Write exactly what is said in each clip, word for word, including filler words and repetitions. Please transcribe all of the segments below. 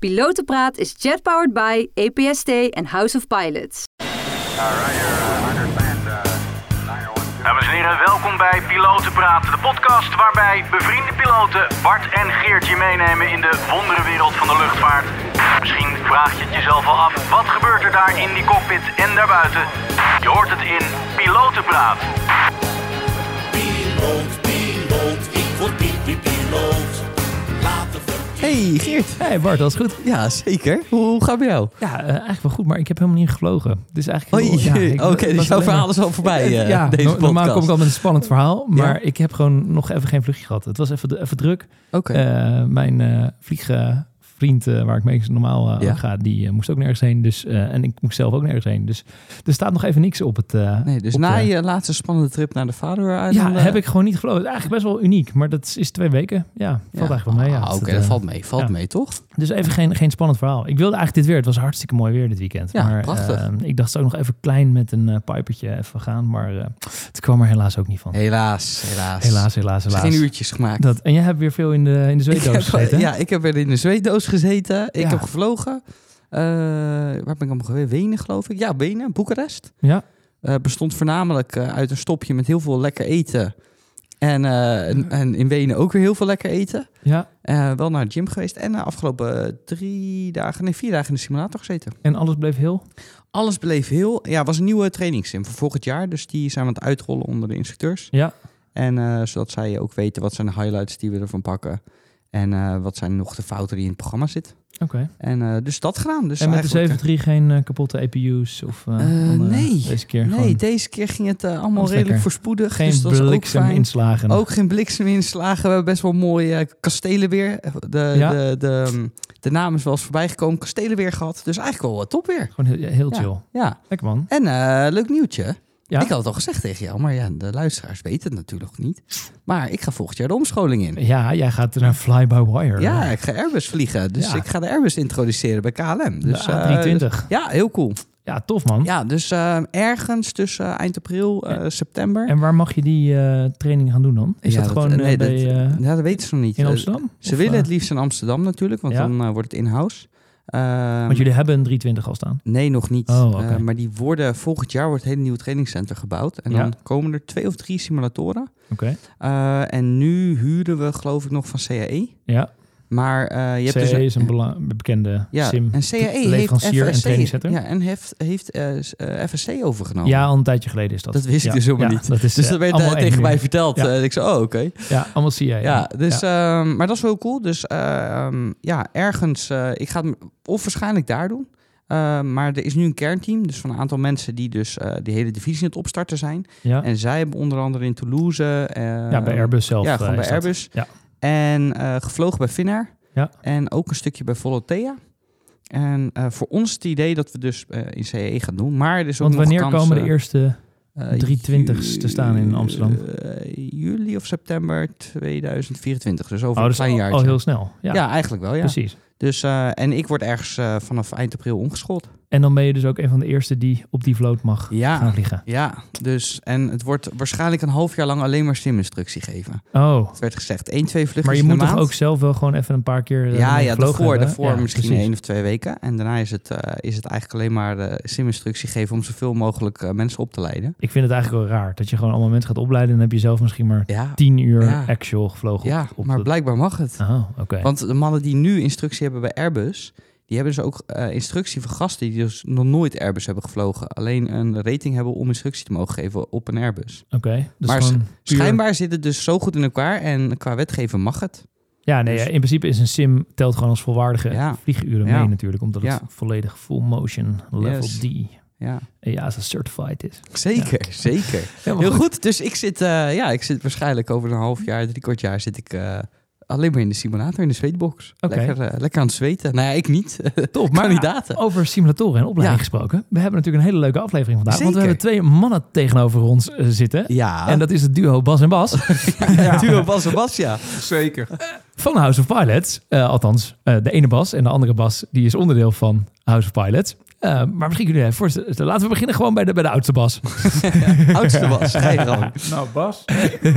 Pilotenpraat is jet-powered by A P S T en House of Pilots. Dames en heren, welkom bij Pilotenpraat, de podcast waarbij bevriende piloten Bart en Geert je meenemen in de wonderenwereld van de luchtvaart. Misschien vraag je het jezelf al af, wat gebeurt er daar in die cockpit en daarbuiten? Je hoort het in Pilotenpraat. Piloot, piloot, ik word piloot. Laten we... Hey Geert. Hey Bart, dat is goed. Ja, zeker. Hoe, hoe gaat het met jou? Ja, uh, eigenlijk wel goed, maar ik heb helemaal niet gevlogen. Dus eigenlijk Oei, heel, ja, oké, okay, dus jouw verhaal maar... is al voorbij uh, ja, deze no- podcast. Normaal kom ik al met een spannend verhaal, maar ja? ik heb gewoon nog even geen vluchtje gehad. Het was even, even druk. Oké. Okay. Uh, mijn uh, vliegen... vriend uh, waar ik mee normaal uh, ja. ga, die uh, moest ook nergens heen. Dus, uh, en ik moest zelf ook nergens heen. Dus er staat nog even niks op het... Uh, nee, dus op, na uh, je laatste spannende trip naar de Faroe Ja, uh, heb ik gewoon niet gevlogen. Het is eigenlijk best wel uniek, maar dat is, is twee weken. Ja, valt ja. eigenlijk wel mee. Ja. Ah, Oké, okay, dat, dat valt mee. Valt ja. mee, toch? Dus even geen, geen spannend verhaal. Ik wilde eigenlijk dit weer. Het was hartstikke mooi weer dit weekend. Ja, maar, prachtig. Uh, ik dacht zo nog even klein met een uh, pipertje even gaan. Maar uh, het kwam er helaas ook niet van. Helaas, helaas. Helaas, helaas, helaas. Geen uurtjes gemaakt. Dat, en jij hebt weer veel in de, in de zweetdoos gezeten? Ja, ik heb weer in de zweetdoos gezeten. Ik ja. heb gevlogen. Uh, waar ben ik allemaal geweest? Wenen, geloof ik. Ja, Wenen, Boekarest. Ja. Uh, bestond voornamelijk uh, uit een stopje met heel veel lekker eten. En, uh, en, en in Wenen ook weer heel veel lekker eten. Ja. Uh, wel naar de gym geweest. En de uh, afgelopen drie dagen, nee, vier dagen in de simulator gezeten. En alles bleef heel? Alles bleef heel. Ja, het was een nieuwe trainingssim voor volgend jaar. Dus die zijn we aan het uitrollen onder de instructeurs. Ja. En uh, zodat zij ook weten wat zijn de highlights die we ervan pakken. En uh, wat zijn nog de fouten die in het programma zitten. Oké. Okay. En uh, dus dat gedaan. Dus en met de zeven drie geen uh, kapotte A P U's? Of, uh, uh, andere, nee, deze keer, nee gewoon... deze keer ging het uh, allemaal redelijk lekker. Voorspoedig. Geen dus blikseminslagen. Ook, ook geen blikseminslagen. We hebben best wel mooie uh, kastelen weer. De, ja? de, de, de, de naam is wel eens voorbij gekomen. Kastelen weer gehad. Dus eigenlijk wel uh, top weer. Gewoon heel, heel chill. Ja, ja. Lekker man. En uh, leuk nieuwtje. Ja? Ik had het al gezegd tegen jou, maar ja, de luisteraars weten het natuurlijk nog niet. Maar ik ga volgend jaar de omscholing in. Ja, jij gaat naar Fly-by-Wire. Ja, ik ga Airbus vliegen. Dus ja. ik ga de Airbus introduceren bij K L M. Dus, de A drie twintig. Uh, dus, ja, heel cool. Ja, tof man. Ja, dus uh, ergens tussen uh, eind april, uh, september. En waar mag je die uh, training gaan doen dan? Is ja, dat, dat gewoon uh, nee, bij... Dat, uh, ja, dat weten ze nog niet. In Amsterdam? Uh, ze of, willen uh, het liefst in Amsterdam natuurlijk, want ja. dan uh, wordt het in-house. Uh, Want jullie hebben een drie twintig al staan? Nee, nog niet. Oh, okay. uh, maar die worden, volgend jaar wordt het hele nieuwe trainingscentrum gebouwd. En ja. dan komen er twee of drie simulatoren. Oké. Okay. Uh, en nu huren we geloof ik nog van C A E. Ja. Maar uh, je C A E hebt dus is een bela- bekende ja, sim. En C A E leverancier heeft F S C, en trainingscentrum. Ja, en heeft, heeft uh, uh, F S C overgenomen. Ja, al een tijdje geleden is dat. Dat wist ja. ik dus helemaal ja, niet. Dat is, dus dat werd uh, tegen mij verteld. Ja. Uh, ik zei, oh, oké. Okay. Ja, allemaal C A E. Ja, dus, ja. Uh, maar dat is wel cool. Dus uh, um, ja, ergens, uh, ik ga het of waarschijnlijk daar doen. Uh, maar er is nu een kernteam, dus van een aantal mensen die dus uh, die hele divisie aan het opstarten zijn. Ja. En zij hebben onder andere in Toulouse... Uh, ja, bij Airbus zelf. Ja, gewoon uh, bij Airbus. Ja. En uh, gevlogen bij Finnair. Ja. En ook een stukje bij Volotea. En uh, voor ons het idee dat we dus uh, in C A E gaan doen. Maar er is ook Want nog wanneer kans, komen de uh, eerste drie twintig's te staan in Amsterdam? Uh, juli of september tweeduizend vierentwintig. Dus over oh, een klein jaartje. Al heel snel. Ja, ja eigenlijk wel, ja. Precies. Dus, uh, en ik word ergens uh, vanaf eind april omgeschoold. En dan ben je dus ook een van de eerste die op die vloot mag ja, gaan vliegen. Ja, dus en het wordt waarschijnlijk een half jaar lang alleen maar siminstructie geven. Oh. Het werd gezegd één, twee vluchtjes Maar je in moet de toch maand. ook zelf wel gewoon even een paar keer uh, Ja, ja, daarvoor, hebben, daarvoor ja, misschien precies. één of twee weken. En daarna is het, uh, is het eigenlijk alleen maar uh, siminstructie geven om zoveel mogelijk uh, mensen op te leiden. Ik vind het eigenlijk wel raar dat je gewoon allemaal mensen gaat opleiden en dan heb je zelf misschien maar ja. tien uur ja. actual gevlogen. Ja, op, op maar de... blijkbaar mag het. Oh, oké. Okay. Want de mannen die nu instructie hebben bij Airbus, die hebben dus ook uh, instructie voor gasten die dus nog nooit Airbus hebben gevlogen. Alleen een rating hebben om instructie te mogen geven op een Airbus. Oké. Okay, dus maar puur... schijnbaar zit het dus zo goed in elkaar en qua wetgeven mag het. Ja, nee, dus... in principe is een sim telt gewoon als volwaardige ja. vlieguren ja. mee natuurlijk. Omdat het ja. volledig full motion level yes. D ja. E A S A certified is. Zeker, ja. zeker. Heel goed. goed. Dus ik zit, uh, ja, ik zit waarschijnlijk over een half jaar, drie kwart jaar zit ik... Uh, alleen maar in de simulator, in de zweetbox. Okay. Lekker, uh, lekker aan het zweten. Nou ja, ik niet. Top, maar kandidaten. Over simulatoren en opleiding ja. gesproken. We hebben natuurlijk een hele leuke aflevering vandaag. Zeker. Want we hebben twee mannen tegenover ons uh, zitten. Ja. En dat is het duo Bas en Bas. ja, duo Bas en Bas, ja. Zeker. Uh, van House of Pilots. Uh, althans, uh, de ene Bas en de andere Bas, die is onderdeel van House of Pilots. Uh, maar misschien kunnen jullie voorstellen. Laten we beginnen gewoon bij de, bij de oudste Bas. Oudste Bas, ga je gang. Nou, Bas.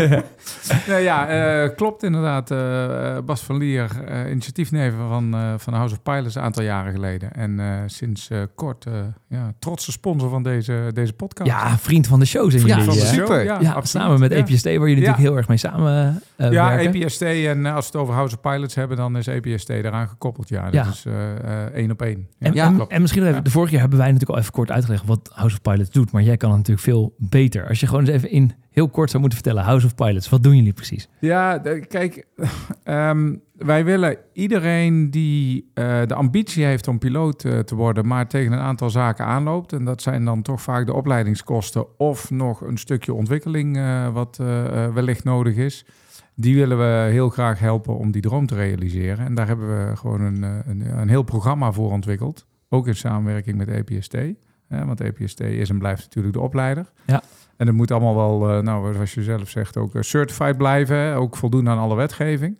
nou ja, uh, klopt inderdaad. Uh, Bas van Lier, uh, initiatiefnemer van, uh, van House of Pilots een aantal jaren geleden. En uh, sinds uh, kort uh, ja, trotse sponsor van deze, deze podcast. Ja, vriend van de show zijn vriend jullie. Van de Super. show, ja, ja, samen met ja. A P S T, waar jullie ja. natuurlijk heel erg mee samen uh, ja, werken. Ja, A P S T. En uh, als we het over House of Pilots hebben, dan is A P S T eraan gekoppeld. Ja, dat ja. is uh, uh, één op één. Ja, en, ja, en, en misschien even, de vorige keer hebben wij natuurlijk al even kort uitgelegd wat House of Pilots doet. Maar jij kan het natuurlijk veel beter. Als je gewoon eens even in heel kort zou moeten vertellen. House of Pilots, wat doen jullie precies? Ja, de, kijk, um, wij willen iedereen die uh, de ambitie heeft om piloot uh, te worden, maar tegen een aantal zaken aanloopt. En dat zijn dan toch vaak de opleidingskosten of nog een stukje ontwikkeling uh, wat uh, uh, wellicht nodig is. Die willen we heel graag helpen om die droom te realiseren. En daar hebben we gewoon een, een, een heel programma voor ontwikkeld. Ook in samenwerking met A P S T. Ja, want A P S T is en blijft natuurlijk de opleider. Ja. En dat moet allemaal wel, uh, nou, zoals je zelf zegt, ook uh, certified blijven. Hè? Ook voldoen aan alle wetgeving.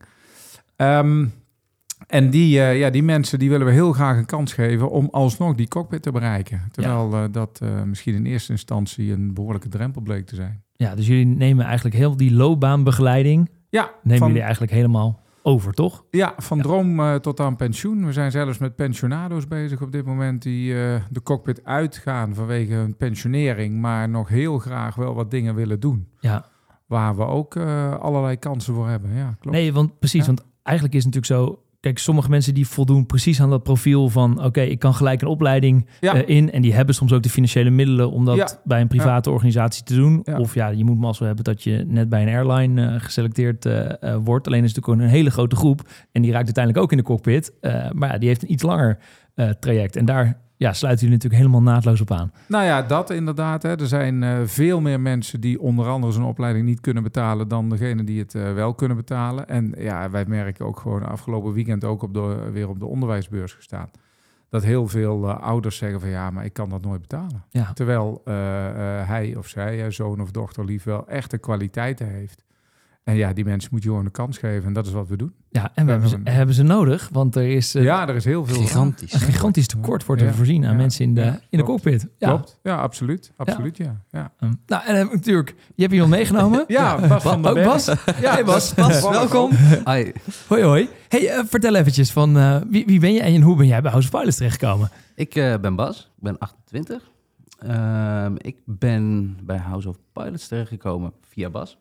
Um, en die, uh, ja, die mensen die willen we heel graag een kans geven om alsnog die cockpit te bereiken. Terwijl ja. uh, dat uh, misschien in eerste instantie een behoorlijke drempel bleek te zijn. Ja, dus jullie nemen eigenlijk heel die loopbaanbegeleiding, ja, nemen van, jullie eigenlijk helemaal over, toch? Ja, van ja. droom uh, tot aan pensioen. We zijn zelfs met pensionado's bezig op dit moment die uh, de cockpit uitgaan vanwege hun pensionering, maar nog heel graag wel wat dingen willen doen. Ja. Waar we ook uh, allerlei kansen voor hebben. Ja, klopt. Nee, want precies, ja. want eigenlijk is het natuurlijk zo. Kijk, sommige mensen die voldoen precies aan dat profiel van oké, okay, ik kan gelijk een opleiding ja. uh, in. En die hebben soms ook de financiële middelen om dat ja. bij een private ja. organisatie te doen. Ja. Of ja, je moet mazzel hebben dat je net bij een airline uh, geselecteerd uh, uh, wordt. Alleen is het natuurlijk een hele grote groep. En die raakt uiteindelijk ook in de cockpit. Uh, maar ja, die heeft een iets langer uh, traject. En daar ja, sluiten jullie natuurlijk helemaal naadloos op aan. Nou ja, dat inderdaad. Hè. Er zijn uh, veel meer mensen die onder andere zo'n opleiding niet kunnen betalen dan degene die het uh, wel kunnen betalen. En ja, wij merken ook gewoon afgelopen weekend ook op de, weer op de onderwijsbeurs gestaan. Dat heel veel uh, ouders zeggen van ja, maar ik kan dat nooit betalen. Ja. Terwijl uh, uh, hij of zij, uh, zoon of dochter lief, wel echte kwaliteiten heeft. En ja, die mensen moet je gewoon een kans geven. En dat is wat we doen. Ja, en we hebben, ze, hebben ze nodig. Want er is, uh, ja, er is heel veel. Gigantisch. Een gigantisch tekort wordt er ja. voorzien aan ja. mensen in de, ja, in de cockpit. Ja. Klopt. Ja, absoluut. Absoluut, ja. ja. ja. Um, nou, en uh, natuurlijk, je hebt iemand meegenomen. ja, Bas van der Berg. Ook Bas? Ja, hey Bas. Bas, Bas welkom. Hoi. Hoi, hoi. Hey, uh, vertel eventjes van uh, wie, wie ben je en hoe ben jij bij House of Pilots terechtgekomen? Ik uh, ben Bas. Ik ben achtentwintig. Uh, ik ben bij House of Pilots terechtgekomen via Bas.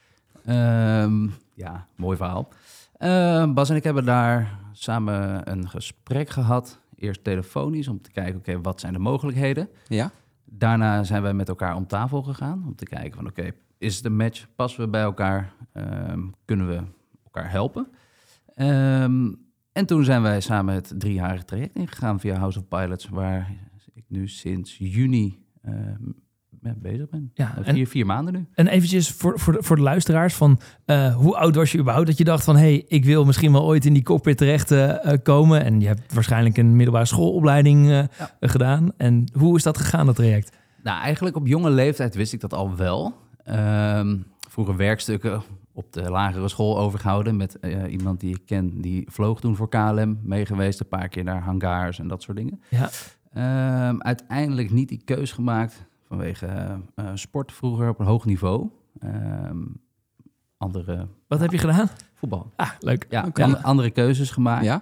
Um, ja, mooi verhaal. Uh, Bas en ik hebben daar samen een gesprek gehad. Eerst telefonisch om te kijken, oké, okay, wat zijn de mogelijkheden? Ja. Daarna zijn wij met elkaar om tafel gegaan om te kijken van, oké, okay, is het een match? Passen we bij elkaar? Um, kunnen we elkaar helpen? Um, en toen zijn wij samen het driejarige traject ingegaan via House of Pilots, waar ik nu sinds juni Uh, bezig ben. Ja, vier, en, vier maanden nu. En eventjes voor, voor, de, voor de luisteraars van uh, hoe oud was je überhaupt dat je dacht van hé, hey, ik wil misschien wel ooit in die cockpit terecht uh, komen. En je hebt waarschijnlijk een middelbare schoolopleiding uh, ja. uh, gedaan. En hoe is dat gegaan, dat traject? Nou, eigenlijk op jonge leeftijd wist ik dat al wel. Um, vroeger werkstukken op de lagere school overgehouden met uh, iemand die ik ken. Die vloog toen voor K L M mee geweest, een paar keer naar hangars en dat soort dingen. Ja. Um, uiteindelijk niet die keus gemaakt vanwege uh, sport vroeger op een hoog niveau. Um, andere... Wat heb je gedaan? Voetbal. Ah, leuk. Ja, okay. an- andere keuzes gemaakt. Ja.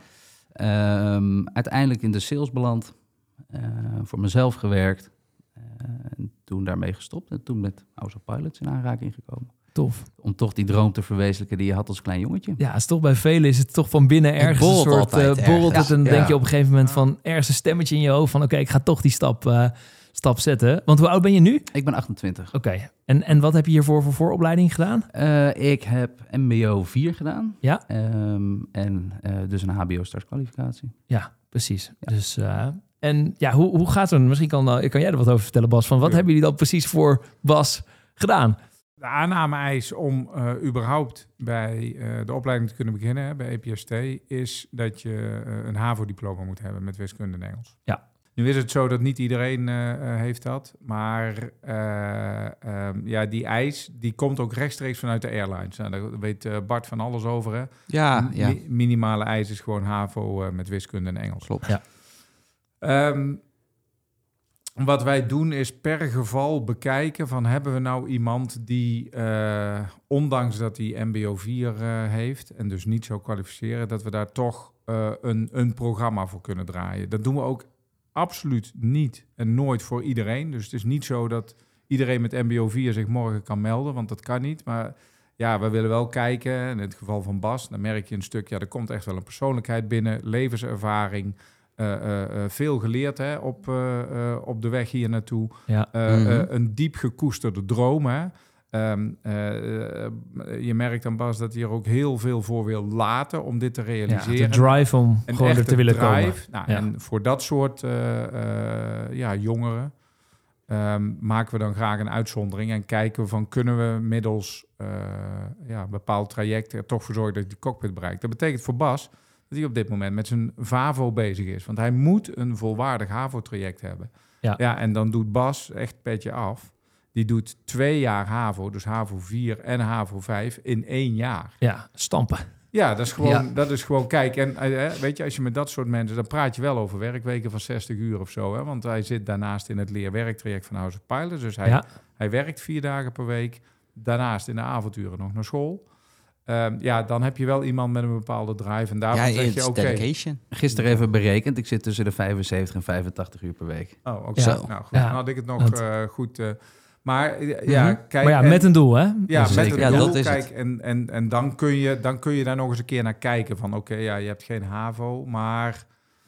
Um, uiteindelijk in de sales beland. Uh, voor mezelf gewerkt. Uh, en toen daarmee gestopt. En toen met House of Pilots in aanraking gekomen. Tof. Om toch die droom te verwezenlijken die je had als klein jongetje. Ja, is toch bij velen is het toch van binnen ergens een soort... Altijd, uh, borrelt het en ja. denk je op een gegeven moment van... ergens een stemmetje in je hoofd van... oké, okay, ik ga toch die stap... Uh, stap zetten. Want hoe oud ben je nu? Ik ben achtentwintig. Oké. Okay. En, en wat heb je hiervoor voor vooropleiding gedaan? Uh, ik heb M B O vier gedaan. Ja. Um, en uh, dus een H B O-startkwalificatie. Ja, precies. Ja. Dus, uh, en ja, hoe, hoe gaat het? Misschien kan, uh, kan jij er wat over vertellen, Bas. Van wat ja. hebben jullie dan precies voor Bas gedaan? De aanname-eis om uh, überhaupt bij uh, de opleiding te kunnen beginnen, hè, bij A P S T, is dat je uh, een HAVO-diploma moet hebben met wiskunde en Engels. Ja. Nu is het zo dat niet iedereen uh, heeft dat, maar uh, um, ja, die eis die komt ook rechtstreeks vanuit de airlines. Nou, daar weet uh, Bart van alles over, hè? Ja, ja. Mi- minimale eis is gewoon HAVO uh, met wiskunde en Engels. Klopt. Ja. Um, wat wij doen is per geval bekijken van hebben we nou iemand die, uh, ondanks dat hij M B O vier uh, heeft en dus niet zou kwalificeren, dat we daar toch uh, een, een programma voor kunnen draaien. Dat doen we ook absoluut niet en nooit voor iedereen. Dus het is niet zo dat iedereen met M B O vier zich morgen kan melden, want dat kan niet. Maar ja, we willen wel kijken. In het geval van Bas, dan merk je een stuk, ja, er komt echt wel een persoonlijkheid binnen, levenservaring, uh, uh, uh, veel geleerd hè, op, uh, uh, op de weg hier naartoe. Ja. Uh, mm-hmm. uh, een diep gekoesterde droom. Hè. Um, uh, uh, je merkt aan Bas dat hij er ook heel veel voor wil laten om dit te realiseren. Ja, de drive om een gewoon er te willen drive. komen. Nou, ja. En voor dat soort uh, uh, ja, jongeren um, maken we dan graag een uitzondering en kijken we van kunnen we middels uh, ja, een bepaald traject er toch voor zorgen dat hij de cockpit bereikt. Dat betekent voor Bas dat hij op dit moment met zijn VAVO bezig is. Want hij moet een volwaardig HAVO-traject hebben. Ja. Ja, en dan doet Bas echt petje af. Die doet twee jaar HAVO, dus HAVO vier en HAVO vijf in één jaar. Ja, stampen. Ja, dat is gewoon, ja. dat is gewoon kijk. En uh, weet je, als je met dat soort mensen, dan praat je wel over werkweken van zestig uur of zo. Hè? Want hij zit daarnaast in het leerwerktraject van House of Pilots. Dus hij, ja. hij werkt vier dagen per week. Daarnaast in de avonturen nog naar school. Um, ja, dan heb je wel iemand met een bepaalde drive. En daarvan ja, zeg je oké. Okay. Gisteren even berekend. Ik zit tussen de vijfenzeventig en vijfentachtig uur per week. Oh, oké. Okay. Ja. Nou, goed. Ja. Dan had ik het nog uh, goed... Uh, Maar ja, mm-hmm. kijk, maar ja, en, met een doel, hè? Ja, met een ja, doel. Dat is kijk, het. en, en, en dan, kun je, dan kun je daar nog eens een keer naar kijken. Van oké, okay, ja, je hebt geen HAVO, maar...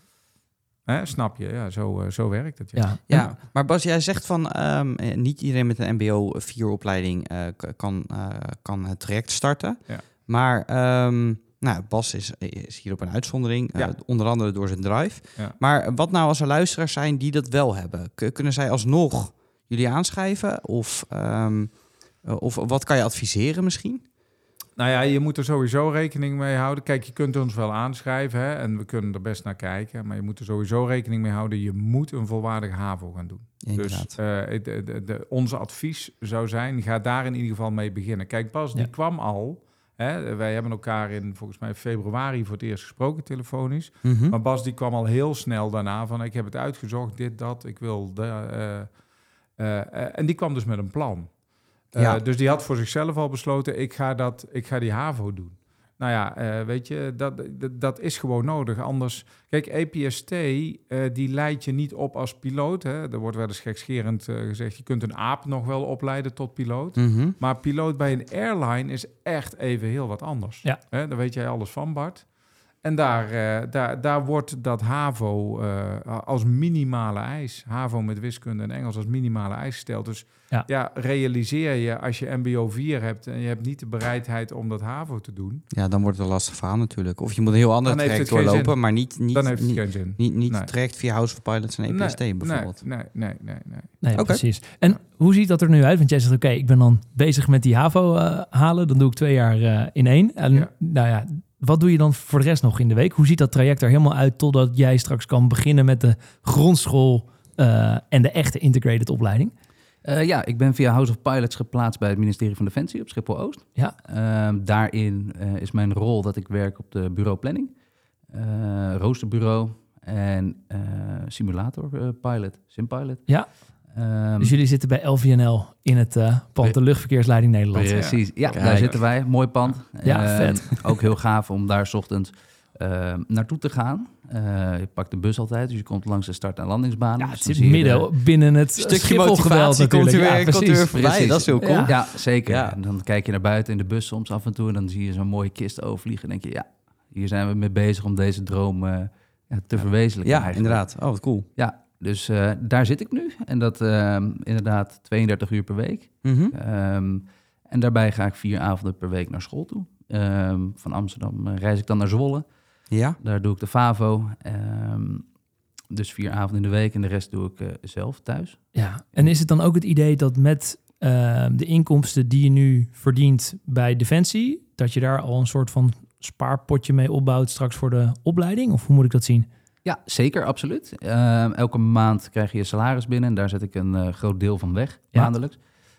Hè, snap je? Ja, zo, uh, zo werkt het. Ja. Ja. ja, maar Bas, jij zegt van... Um, niet iedereen met een M B O vier opleiding uh, kan, uh, kan het traject starten. Ja. Maar... Um, Nou, Bas is, is hier op een uitzondering, ja. uh, onder andere door zijn drive. Ja. Maar wat nou als er luisteraars zijn die dat wel hebben? K- kunnen zij alsnog jullie aanschrijven? Of, um, uh, of wat kan je adviseren misschien? Nou ja, je moet er sowieso rekening mee houden. Kijk, je kunt ons wel aanschrijven hè, en we kunnen er best naar kijken. Maar je moet er sowieso rekening mee houden. Je moet een volwaardige HAVO gaan doen. Ja, dus uh, de, de, de, onze advies zou zijn, ga daar in ieder geval mee beginnen. Kijk, Bas, ja. die kwam al... Hè, wij hebben elkaar in volgens mij februari voor het eerst gesproken telefonisch. Mm-hmm. Maar Bas die kwam al heel snel daarna van ik heb het uitgezocht, dit, dat, ik wil... De, uh, uh, uh, en die kwam dus met een plan. Uh, ja. Dus die had voor zichzelf al besloten, ik ga, dat, ik ga die HAVO doen. Nou ja, uh, weet je, dat, dat, dat is gewoon nodig. Anders, kijk, E P S T, uh, die leidt je niet op als piloot. Hè. Er wordt wel eens gekscherend uh, gezegd, je kunt een aap nog wel opleiden tot piloot. Mm-hmm. Maar piloot bij een airline is echt even heel wat anders. Ja. Hè, daar weet jij alles van, Bart. En daar, uh, daar, daar wordt dat HAVO uh, als minimale eis, HAVO met wiskunde en Engels als minimale eis gesteld. Dus ja. ja, realiseer je als je M B O vier hebt en je hebt niet de bereidheid om dat HAVO te doen. Ja, dan wordt het een lastig verhaal natuurlijk. Of je moet een heel ander traject doorlopen, maar niet, niet, dan heeft het niet, geen zin. niet, niet nee. traject via House of Pilots en E P S T nee, bijvoorbeeld. Nee, nee, nee. nee, nee. nee okay. Precies. En ja. hoe ziet dat er nu uit? Want jij zegt, oké, okay, ik ben dan bezig met die HAVO uh, halen. Dan doe ik twee jaar uh, in één. En ja. nou ja... Wat doe je dan voor de rest nog in de week? Hoe ziet dat traject er helemaal uit totdat jij straks kan beginnen met de grondschool uh, en de echte integrated opleiding? Uh, ja, ik ben via House of Pilots geplaatst bij het ministerie van Defensie op Schiphol-Oost. Ja. Uh, daarin uh, is mijn rol dat ik werk op de bureau planning, uh, roosterbureau en uh, simulator uh, pilot, simpilot. Ja. Um, dus jullie zitten bij L V N L in het uh, pand de Luchtverkeersleiding Nederland. Precies, ja, ja daar zitten wij. Mooi pand. Ja, uh, vet. Ook heel gaaf om daar 's ochtends uh, naartoe te gaan. Uh, je pakt de bus altijd, dus je komt langs de start- en landingsbaan. Ja, dus het zit midden de, binnen het stukje motivatie komt u weer, ja, komt u weer voorbij. Precies. Dat is heel cool. Ja, ja zeker. Ja. En dan kijk je naar buiten in de bus soms af en toe en dan zie je zo'n mooie kist overvliegen. En denk je, ja, hier zijn we mee bezig om deze droom uh, ja, te verwezenlijken. Ja, eigenlijk. Inderdaad. Oh, wat cool. Ja. Dus uh, daar zit ik nu. En dat uh, inderdaad tweeëndertig uur per week. Mm-hmm. Um, en daarbij ga ik vier avonden per week naar school toe. Um, van Amsterdam uh, reis ik dan naar Zwolle. Ja. Daar doe ik de FAVO. Um, dus vier avonden in de week en de rest doe ik uh, zelf thuis. Ja. En is het dan ook het idee dat met uh, de inkomsten die je nu verdient bij Defensie, dat je daar al een soort van spaarpotje mee opbouwt straks voor de opleiding? Of hoe moet ik dat zien? Ja, zeker, absoluut. Uh, elke maand krijg je je salaris binnen en daar zet ik een uh, groot deel van weg, ja. maandelijks.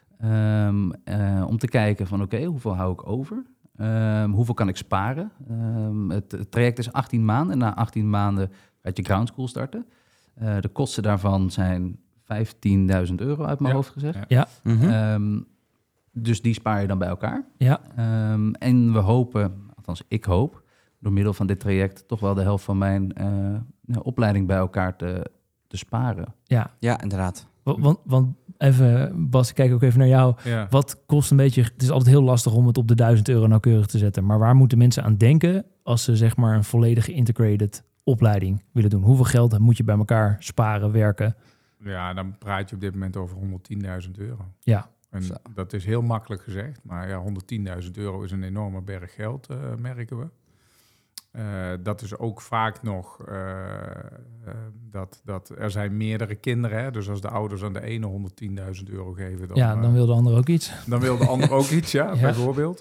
Um, uh, om te kijken van oké, okay, hoeveel hou ik over? Um, hoeveel kan ik sparen? Um, het, het traject is achttien maanden en na achttien maanden gaat je ground school starten. Uh, de kosten daarvan zijn vijftienduizend euro uit mijn Ja. hoofd gezegd. Ja. Ja. Mhm. Um, dus die spaar je dan bij elkaar. Ja. Um, en we hopen, althans ik hoop, door middel van dit traject toch wel de helft van mijn uh, nou, opleiding bij elkaar te, te sparen. Ja. Ja, inderdaad. Want, want even, Bas, ik kijk ook even naar jou. Ja. Wat kost een beetje... Het is altijd heel lastig om het op de duizend euro nauwkeurig te zetten. Maar waar moeten mensen aan denken als ze zeg maar een volledige integrated opleiding willen doen? Hoeveel geld moet je bij elkaar sparen, werken? Ja, dan praat je op dit moment over honderdtienduizend euro. Ja. En Zo. dat is heel makkelijk gezegd. Maar ja, honderdtienduizend euro is een enorme berg geld, uh, merken we. Uh, dat is ook vaak nog uh, uh, dat, dat er zijn meerdere kinderen. Hè? Dus als de ouders aan de ene honderdtienduizend euro geven... Dan, Ja, dan uh, wil de ander ook iets. dan wil de ander ook iets, ja, Ja. bijvoorbeeld.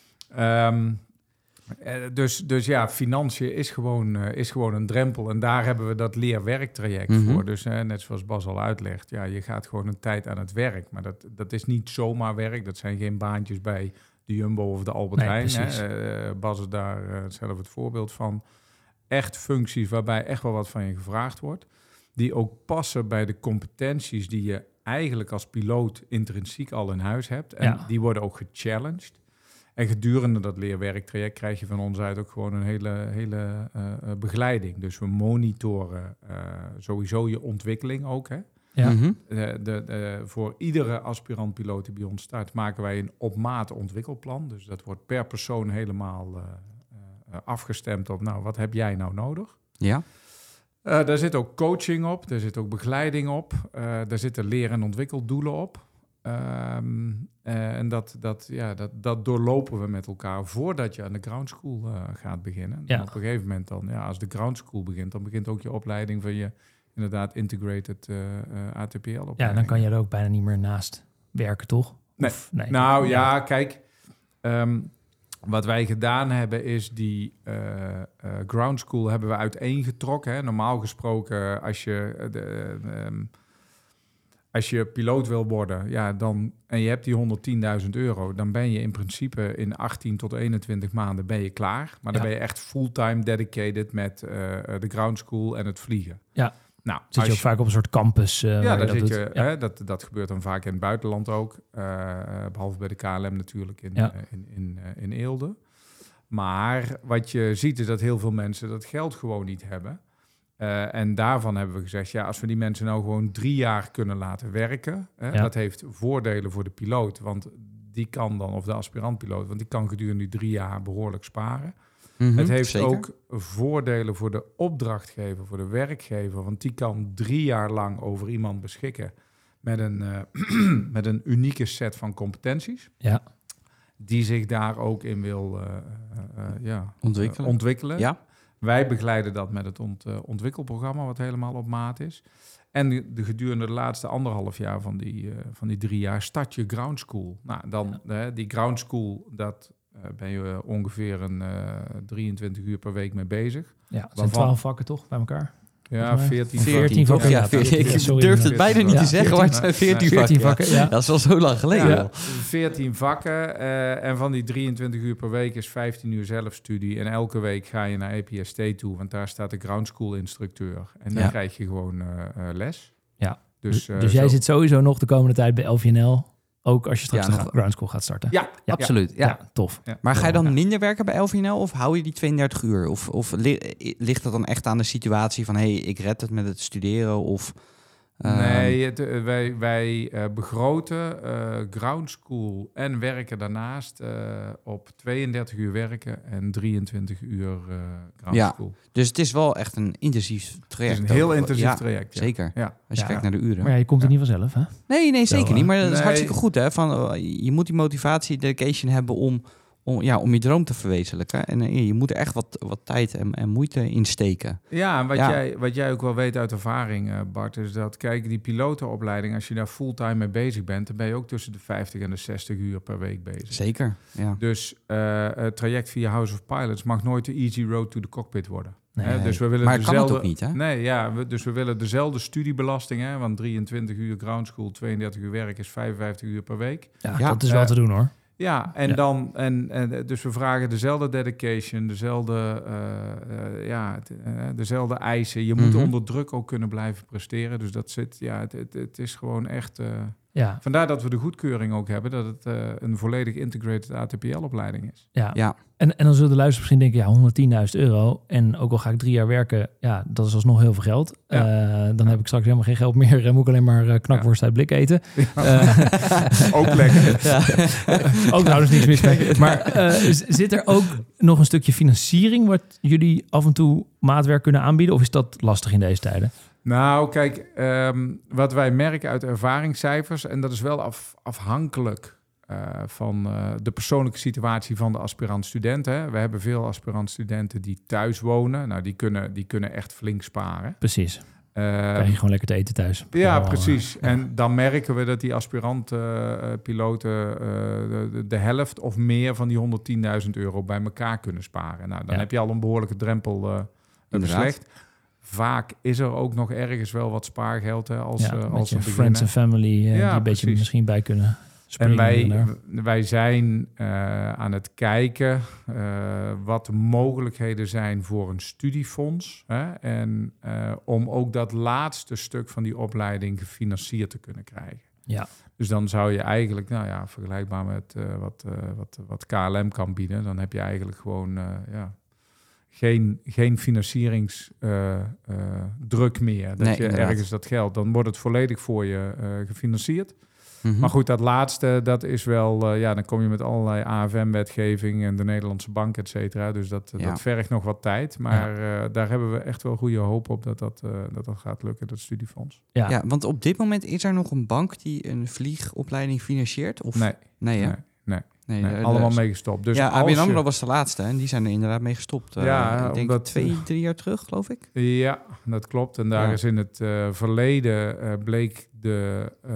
Um, uh, dus, dus ja, financiën is gewoon, uh, is gewoon een drempel. En daar hebben we dat leer-werktraject Mhm. voor. Dus uh, net zoals Bas al uitlegt, ja, je gaat gewoon een tijd aan het werk. Maar dat, dat is niet zomaar werk. Dat zijn geen baantjes bij de Jumbo of de Albert Nee, Heijn. precies. Hè. Uh, Bas is daar uh, zelf het voorbeeld van. Echt functies waarbij echt wel wat van je gevraagd wordt. Die ook passen bij de competenties die je eigenlijk als piloot intrinsiek al in huis hebt. En Ja. die worden ook gechallenged. En gedurende dat leerwerktraject krijg je van ons uit ook gewoon een hele, hele uh, begeleiding. Dus we monitoren uh, sowieso je ontwikkeling ook, hè. Ja. Mhm. De, de, de, voor iedere aspirant-piloot die bij ons start, maken wij een op maat ontwikkelplan. Dus dat wordt per persoon helemaal uh, uh, afgestemd op, nou, wat heb jij nou nodig? Ja. Uh, daar zit ook coaching op, daar zit ook begeleiding op, uh, daar zitten leer- en ontwikkeldoelen op. Um, uh, en dat, dat, ja, dat, dat doorlopen we met elkaar voordat je aan de ground school uh, gaat beginnen. Ja. En op een gegeven moment dan, ja, als de ground school begint, dan begint ook je opleiding van je inderdaad integrated uh, uh, A T P L-opleiding. Ja, dan kan je er ook bijna niet meer naast werken, toch? Nee. Of, nee. Nou ja, kijk, um, wat wij gedaan hebben is die uh, uh, ground school hebben we uiteengetrokken. Hè. Normaal gesproken, als je, uh, de, um, als je piloot wil worden, ja, dan, en je hebt die honderdtienduizend euro, dan ben je in principe in achttien tot eenentwintig maanden ben je klaar. Maar dan Ja. ben je echt fulltime dedicated met uh, de ground school en het vliegen. Ja. Nou, Zit je als ook vaak op een soort campus? Uh, ja, waar daar dat zit doet. je, Ja. hè, dat, dat gebeurt dan vaak in het buitenland ook. Uh, behalve bij de K L M natuurlijk in, Ja. uh, in, in, uh, in Eelde. Maar wat je ziet is dat heel veel mensen dat geld gewoon niet hebben. Uh, en daarvan hebben we gezegd, ja, als we die mensen nou gewoon drie jaar kunnen laten werken, hè, Ja. dat heeft voordelen voor de piloot. Want die kan dan, of de aspirant-piloot, want die kan gedurende die drie jaar behoorlijk sparen. Mhm, Het heeft zeker. ook voordelen voor de opdrachtgever, voor de werkgever. Want die kan drie jaar lang over iemand beschikken met een, uh, met een unieke set van competenties. Ja. Die zich daar ook in wil uh, uh, ja, Ontwikkelen. uh, ontwikkelen. Ja. Wij begeleiden dat met het ont, uh, ontwikkelprogramma, wat helemaal op maat is. En de, de gedurende de laatste anderhalf jaar van die, uh, van die drie jaar start je ground school. Nou, dan ja. uh, die ground school, dat uh, ben je uh, ongeveer een uh, drieëntwintig uur per week mee bezig. Ja, het zijn Waarvan- twaalf vakken toch bij elkaar? Ja, veertien. veertien vakken. Ja, Ja, veertien. veertien, Ik sorry. durf het Ja. bijna niet Ja, te zeggen, maar het zijn veertien veertien vakken. vakken, ja. Dat is wel zo lang geleden. Ja, al. veertien vakken uh, en van die drieëntwintig uur per week is vijftien uur zelfstudie. En elke week ga je naar A P S T toe, want daar staat de ground school instructeur. En dan Ja. krijg je gewoon uh, uh, les. Ja. Dus, Dus, uh, dus jij zo- zit sowieso nog de komende tijd bij L V N L, ook als je straks Ja, de nog- ground school gaat starten. Ja, Ja. Absoluut, ja. Ja, tof. ja. Maar ga je dan Ja. minder werken bij L V N L of hou je die tweeëndertig uur? Of, of li- ligt dat dan echt aan de situatie van, hé, hey, ik red het met het studeren? Of, uh, Nee, het, uh, wij, wij uh, begroten uh, ground school en werken daarnaast uh, op tweeëndertig uur werken en drieëntwintig uur uh, ground Ja. school. Dus het is wel echt een intensief Het traject. is een heel ook. intensief Ja, traject. Ja. Zeker. Ja. Als je Ja. kijkt naar de uren. Maar ja, je komt er Ja. niet vanzelf, hè? Nee, nee, zeker Zo, niet. Maar dat is nee. hartstikke goed, hè? Van, uh, je moet die motivatie, dedication hebben om, om, ja, om je droom te verwezenlijken. En uh, je moet er echt wat, wat tijd en, en moeite in steken. Ja, en wat, Ja. Jij, wat jij ook wel weet uit ervaring, uh, Bart, is dat, kijk, die pilotenopleiding, als je daar fulltime mee bezig bent, dan ben je ook tussen de vijftig en de zestig uur per week bezig. Zeker, ja. Dus uh, het traject via House of Pilots mag nooit de easy road to the cockpit worden. Nee. Hè? Dus we willen Maar kan dezelfde, het ook niet, hè? Nee, ja, we, dus we willen dezelfde studiebelasting, hè, want drieëntwintig uur ground school, tweeëndertig uur werk is vijfenvijftig uur per week. Ja, Ja, dat is wel uh, te doen, hoor. Ja, en Ja. dan, en, en dus we vragen dezelfde dedication, dezelfde, uh, uh, ja, het, uh, dezelfde eisen. Je moet Mhm. onder druk ook kunnen blijven presteren. Dus dat zit, ja, het, het, het is gewoon echt. Uh, Ja. Vandaar dat we de goedkeuring ook hebben, dat het uh, een volledig integrated A T P L-opleiding is. Ja. Ja. En, en dan zullen de luisteraars misschien denken, ja, honderdtienduizend euro. En ook al ga ik drie jaar werken, ja, dat is alsnog heel veel geld. Ja. Uh, dan heb ik straks helemaal geen geld meer. Dan moet ik alleen maar uh, knakworst uit blik eten. Ja. Uh, ook lekker. Ja. ook trouwens niks mis mee. Maar uh, zit er ook nog een stukje financiering wat jullie af en toe maatwerk kunnen aanbieden? Of is dat lastig in deze tijden? Nou, kijk, um, wat wij merken uit ervaringscijfers, en dat is wel af, afhankelijk uh, van uh, de persoonlijke situatie van de aspirant-student. Hè. We hebben veel aspirant-studenten die thuis wonen. Nou, die kunnen, die kunnen echt flink sparen. Precies. Uh, Krijg je gewoon lekker te eten thuis. Ja, oh, precies. Ja. En dan merken we dat die aspirant-piloten uh, uh, de, de helft of meer van die honderdtienduizend euro bij elkaar kunnen sparen. Nou, dan Ja. heb je al een behoorlijke drempel uh, beslecht. Vaak is er ook nog ergens wel wat spaargeld, hè, als, ja, uh, als je we friends en family uh, Ja, die een beetje precies. misschien bij kunnen springen. En wij, daar. wij zijn uh, aan het kijken uh, wat de mogelijkheden zijn voor een studiefonds. Hè, en uh, om ook dat laatste stuk van die opleiding gefinancierd te kunnen krijgen. Ja. Dus dan zou je eigenlijk, nou ja, vergelijkbaar met uh, wat, uh, wat, wat K L M kan bieden, dan heb je eigenlijk gewoon uh, ja, geen, geen financieringsdruk uh, uh, druk meer. Dat Nee, je inderdaad. ergens dat geld, dan wordt het volledig voor je uh, gefinancierd. Mm-hmm. Maar goed, dat laatste, dat is wel, uh, ja, dan kom je met allerlei A F M-wetgeving en de Nederlandse bank, et cetera. Dus dat, Ja. dat vergt nog wat tijd. Maar ja. uh, daar hebben we echt wel goede hoop op dat dat, uh, dat, dat gaat lukken, dat studiefonds. Ja. Ja, want op dit moment is er nog een bank die een vliegopleiding financiert? Of? Nee, Nee, hè? nee, nee. Nee, nee, de- de- allemaal meegestopt. Dus ja, A B N als AMRO je- was de laatste en die zijn er inderdaad mee gestopt. Uh, Ja, ik denk omdat- twee, drie jaar terug, geloof ik. Ja, dat klopt. En daar Ja. is in het uh, verleden uh, bleek de uh,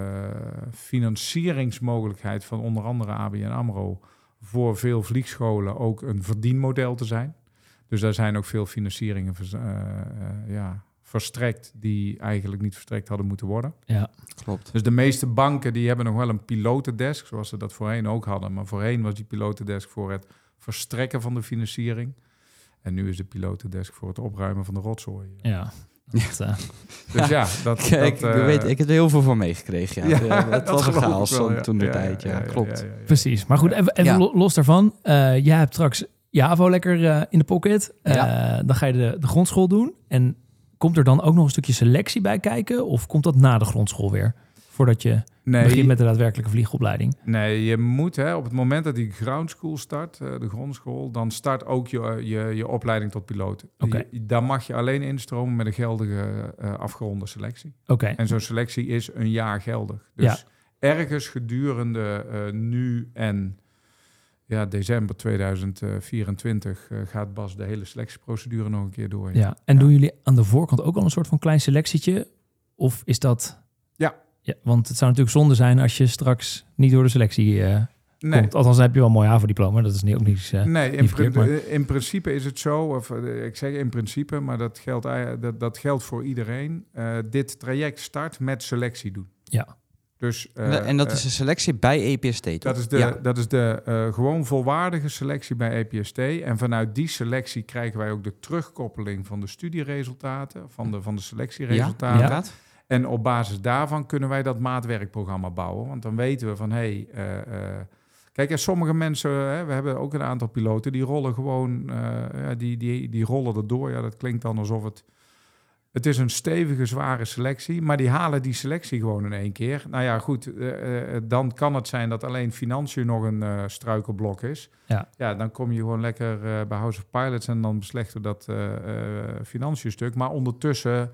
financieringsmogelijkheid van onder andere A B N AMRO voor veel vliegscholen ook een verdienmodel te zijn. Dus daar zijn ook veel financieringen vers- uh, uh, ja, verstrekt die eigenlijk niet verstrekt hadden moeten worden. Ja. Klopt. Dus de meeste banken die hebben nog wel een pilotendesk, zoals ze dat voorheen ook hadden. Maar voorheen was die pilotendesk voor het verstrekken van de financiering. En nu is de pilotendesk voor het opruimen van de rotzooi. Ja. Dat, uh, Dus ja, dat... Kijk, dat, ik, uh, weet, ik heb er heel veel van meegekregen. Ja. Ja, Het dat was een geloof ik chaos wel, ja. toen de Ja, tijd. Ja, ja, ja, klopt. ja, ja, ja. precies. Maar goed, even, even Ja. lo- los daarvan. Uh, jij hebt straks Javo lekker uh, in de pocket. Uh, Ja. Dan ga je de, de grondschool doen. En komt er dan ook nog een stukje selectie bij kijken? Of komt dat na de grondschool weer? Voordat je Nee, begint met de daadwerkelijke vliegopleiding. nee, je moet hè, op het moment dat die ground school start, uh, de grondschool, dan start ook je, je, je opleiding tot piloot. Oké. Je- Dan mag je alleen instromen met een geldige uh, afgeronde selectie. Oké. Okay. En zo'n selectie is een jaar geldig. Dus Ja. ergens gedurende uh, nu en ja, december tweeduizend vierentwintig uh, gaat Bas de hele selectieprocedure nog een keer door. Ja. En Ja. doen jullie aan de voorkant ook al een soort van klein selectietje? Of is dat... Ja. Ja, want het zou natuurlijk zonde zijn als je straks niet door de selectie uh, Nee. komt. Althans, dan heb je wel een mooi HAVO-diploma. Dat is niet, ook niet... Uh, Nee, in, niet verkeerd, prin- maar- in principe is het zo, of uh, ik zeg in principe, maar dat geldt, ei- dat, dat geldt voor iedereen. Uh, dit traject start met selectie doen. Ja. Dus, uh, en dat uh, is een selectie bij E P S T, toch? dat is de, Ja. dat is de uh, gewoon volwaardige selectie bij E P S T. En vanuit die selectie krijgen wij ook de terugkoppeling van de studieresultaten, van de, van de selectieresultaten. Ja, inderdaad. En op basis daarvan kunnen wij dat maatwerkprogramma bouwen. Want dan weten we van, hé... Hey, uh, uh, kijk, en sommige mensen... Hè, we hebben ook een aantal piloten... die rollen gewoon... Uh, ja, die, die, die rollen erdoor. Ja, dat klinkt dan alsof het... Het is een stevige, zware selectie... maar die halen die selectie gewoon in één keer. Nou ja, goed. Uh, uh, dan kan het zijn dat alleen financiën nog een uh, struikelblok is. Ja. Ja, dan kom je gewoon lekker uh, bij House of Pilots... en dan beslechten we dat uh, uh, financiën stuk. Maar ondertussen...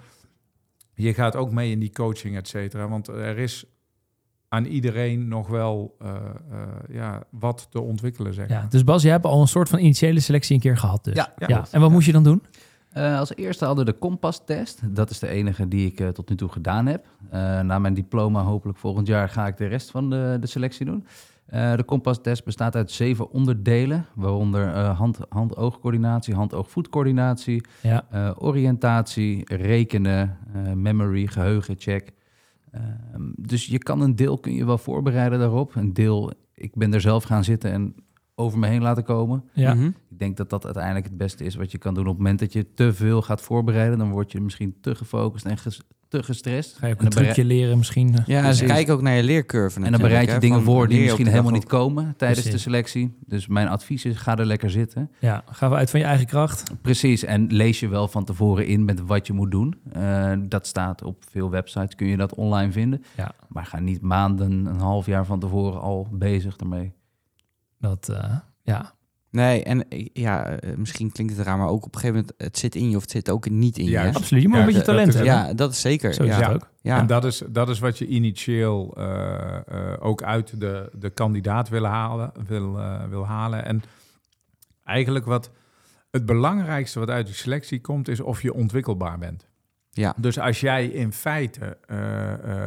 Je gaat ook mee in die coaching, et cetera. Want er is aan iedereen nog wel uh, uh, ja, wat te ontwikkelen, zeg maar. Ja, dus Bas, jij hebt al een soort van initiële selectie een keer gehad dus. Ja, ja. klopt. En wat moest je dan doen? Uh, als eerste hadden we de Kompas-test. Dat is de enige die ik uh, tot nu toe gedaan heb. Uh, na mijn diploma, hopelijk volgend jaar, ga ik de rest van de, de selectie doen. Uh, de Kompas-test bestaat uit zeven onderdelen, waaronder uh, hand, hand-oogcoördinatie, hand-oog-voetcoördinatie, Ja. uh, oriëntatie, rekenen, uh, memory, geheugencheck, Um, dus je kan een deel kun je wel voorbereiden daarop. Een deel, ik ben er zelf gaan zitten en over me heen laten komen. Ja. Mm-hmm. Ik denk dat dat uiteindelijk het beste is wat je kan doen. Op het moment dat je te veel gaat voorbereiden, dan word je misschien te gefocust en ges- te gestrest. Ga je ook een trucje berei- leren misschien. Ja, en ze kijken ook naar je leercurve. En dan bereid je hè, dingen voor die misschien helemaal niet komen tijdens Precies. de selectie. Dus mijn advies is, ga er lekker zitten. Ja, ga we uit van je eigen kracht. Precies, en lees je wel van tevoren in met wat je moet doen. Uh, dat staat op veel websites, kun je dat online vinden. Ja. Maar ga niet maanden, een half jaar van tevoren al bezig ermee. Dat, uh, ja... Nee, en ja, misschien klinkt het raar, maar ook op een gegeven moment, het zit in je of het zit ook niet in je. Ja, absoluut. Je moet ja, een beetje talent hebben. Ja, dat is zeker. Zo is ja. het ook. Ja. En dat is, dat is wat je initieel uh, uh, ook uit de, de kandidaat wil halen, wil, uh, wil halen. En eigenlijk wat het belangrijkste wat uit de selectie komt, is of je ontwikkelbaar bent. Ja. Dus als jij in feite uh, uh,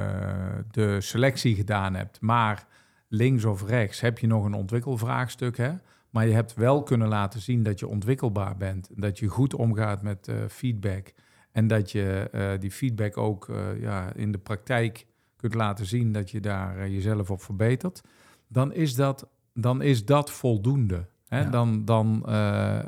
de selectie gedaan hebt, maar links of rechts heb je nog een ontwikkelvraagstuk, hè? Maar je hebt wel kunnen laten zien dat je ontwikkelbaar bent. Dat je goed omgaat met uh, feedback. En dat je uh, die feedback ook uh, ja, in de praktijk kunt laten zien dat je daar uh, jezelf op verbetert. Dan is dat, dan is dat voldoende. Hè? Ja. Dan, dan, uh,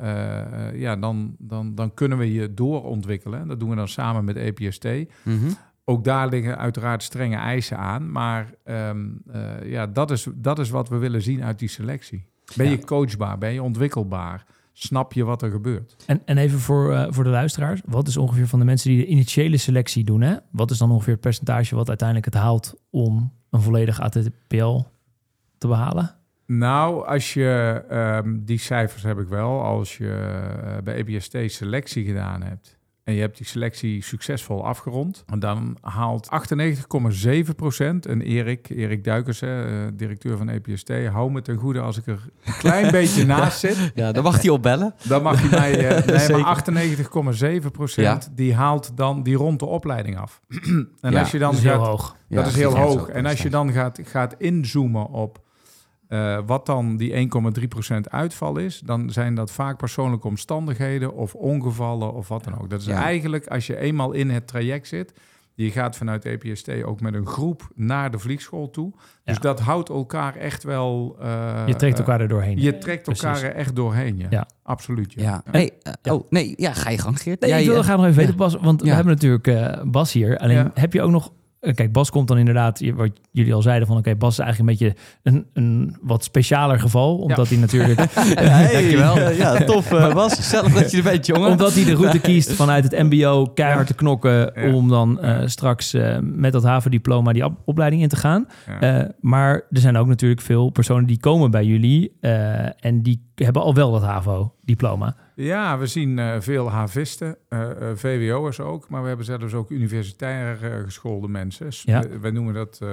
uh, ja, dan, dan, dan kunnen we je doorontwikkelen. Dat doen we dan samen met E P S T. Mm-hmm. Ook daar liggen uiteraard strenge eisen aan. Maar um, uh, ja, dat is, dat is wat we willen zien uit die selectie. Ben je coachbaar? Ben je ontwikkelbaar? Snap je wat er gebeurt? En, en even voor, uh, voor de luisteraars. Wat is ongeveer van de mensen die de initiële selectie doen? Hè? Wat is dan ongeveer het percentage wat uiteindelijk het haalt om een volledig A T P L te behalen? Nou, als je, um, die cijfers heb ik wel. Als je uh, bij E P S T selectie gedaan hebt en je hebt die selectie succesvol afgerond, dan haalt achtennegentig komma zeven procent, en Erik, Erik Duikers, hè, directeur van E P S T, hou me ten goede als ik er een klein beetje naast zit. Ja, dan mag hij opbellen. Dan mag hij mij, uh, nee, maar achtennegentig komma zeven procent, ja. die haalt dan, die rondt de opleiding af. En ja, als je dan dat is gaat, heel hoog. Dat ja, is heel hoog. Zo, en als je dan gaat, gaat inzoomen op Uh, wat dan die één komma drie procent uitval is, dan zijn dat vaak persoonlijke omstandigheden of ongevallen of wat dan ook. Dat is ja. eigenlijk, als je eenmaal in het traject zit, je gaat vanuit E P S T ook met een groep naar de vliegschool toe. Dus ja. dat houdt elkaar echt wel... Uh, je trekt elkaar er doorheen. Je trekt elkaar Precies. er echt doorheen, ja. ja. Absoluut, ja. ja. Hey, uh, ja. Oh, nee, ja, ga je gang, Geert. Nee, ja, ik wil ja. graag nog even weten, ja. Bas, want ja. we hebben natuurlijk uh, Bas hier. Alleen, ja. heb je ook nog... Kijk, Bas komt dan inderdaad, wat jullie al zeiden, van oké, okay, Bas is eigenlijk een beetje een, een wat specialer geval, omdat ja. hij natuurlijk... hey, dankjewel. Ja, tof uh, Bas, zelf dat je er bent, jongen. Omdat hij de route kiest vanuit het mbo, keihard te knokken, ja. om dan uh, straks uh, met dat havendiploma die op- opleiding in te gaan. Ja. Uh, maar er zijn ook natuurlijk veel personen die komen bij jullie uh, en die hebben al wel dat HAVO-diploma. Ja, we zien uh, veel havisten, uh, uh, V W O'ers ook, maar we hebben zelfs ook universitair uh, geschoolde mensen. Ja. Uh, wij noemen dat uh,